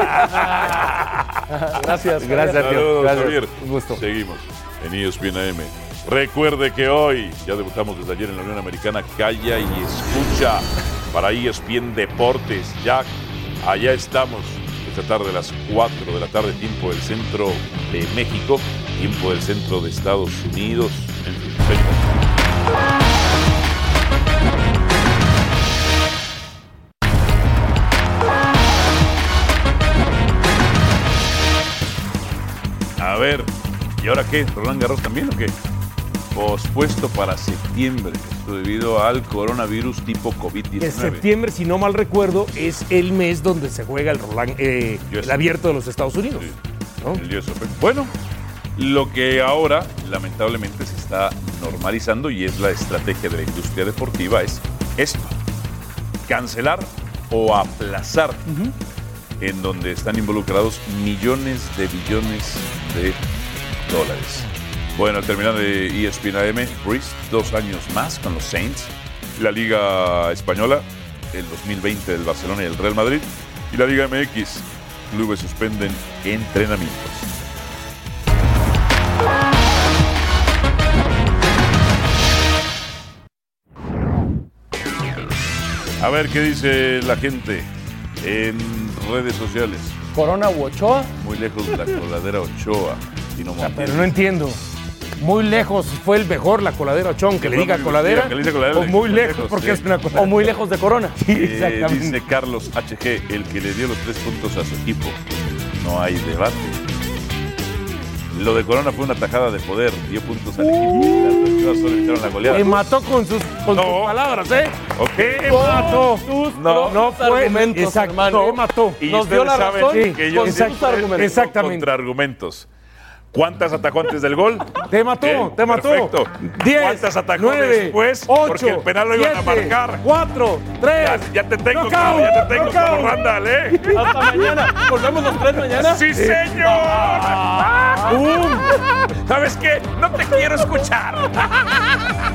Gracias. Gracias, tío. Saludos, Gracias. Javier. Un gusto. Seguimos en E S P N A M. Recuerde que hoy ya debutamos desde ayer en la Unión Americana. Calla y escucha para E S P N Deportes. Ya allá estamos esta tarde a las cuatro de la tarde, tiempo del centro de México, tiempo del centro de Estados Unidos. En fin, seguimos. A ver, ¿y ahora qué? ¿Roland Garros también o qué? Pospuesto para septiembre, esto debido al coronavirus tipo COVID Que diecinueve. septiembre, si no mal recuerdo, es el mes donde se juega el, Roland, eh, el abierto de los Estados Unidos. ¿no? El U S Open. Bueno, lo que ahora lamentablemente se está normalizando y es la estrategia de la industria deportiva es esto, cancelar o aplazar, en donde están involucrados millones de billones de dólares. Bueno, al terminar de E S P N A M, Breeze, dos años más con los Saints, la Liga Española, el dos mil veinte del Barcelona y el Real Madrid, y la Liga M X, clubes suspenden entrenamientos. A ver qué dice la gente en redes sociales. Corona u Ochoa. Muy lejos de la coladera Ochoa. Tino Montiel. Pero no entiendo. Muy lejos fue el mejor la coladera Ochoa, que le diga coladera. Que le diga coladera, o muy muy lejos, lejos, porque sí. es una coladera. O muy lejos de Corona. Sí, Eh, exactamente. dice Carlos H G, el que le dio los tres puntos a su equipo. No hay debate. Lo de Corona fue una tajada de poder. Dio puntos al equipo. Las Ochoa solo evitaron la goleada. Me mató con sus, con sus palabras, ¿eh? Ok. Me mató. No, no fue. argumentos, Exacto, hermano. me mató. Y Nos dio ustedes la saben razón que yo con sus siempre argumentos. tengo Exactamente. contraargumentos. ¿Cuántas atacantes del gol? Te mató, Bien, te mató. Perfecto. diez, ¿Cuántas atacó nueve, después? ocho, Porque el penal lo iban a siete, marcar. cuatro, tres. Ya, ya te tengo, Knockout, como, ya te tengo knockout. como Randall, ¿eh? Hasta mañana. Volvemos los tres mañana. ¡Sí, señor! ¡Bum! ¿Sabes qué? No te quiero escuchar.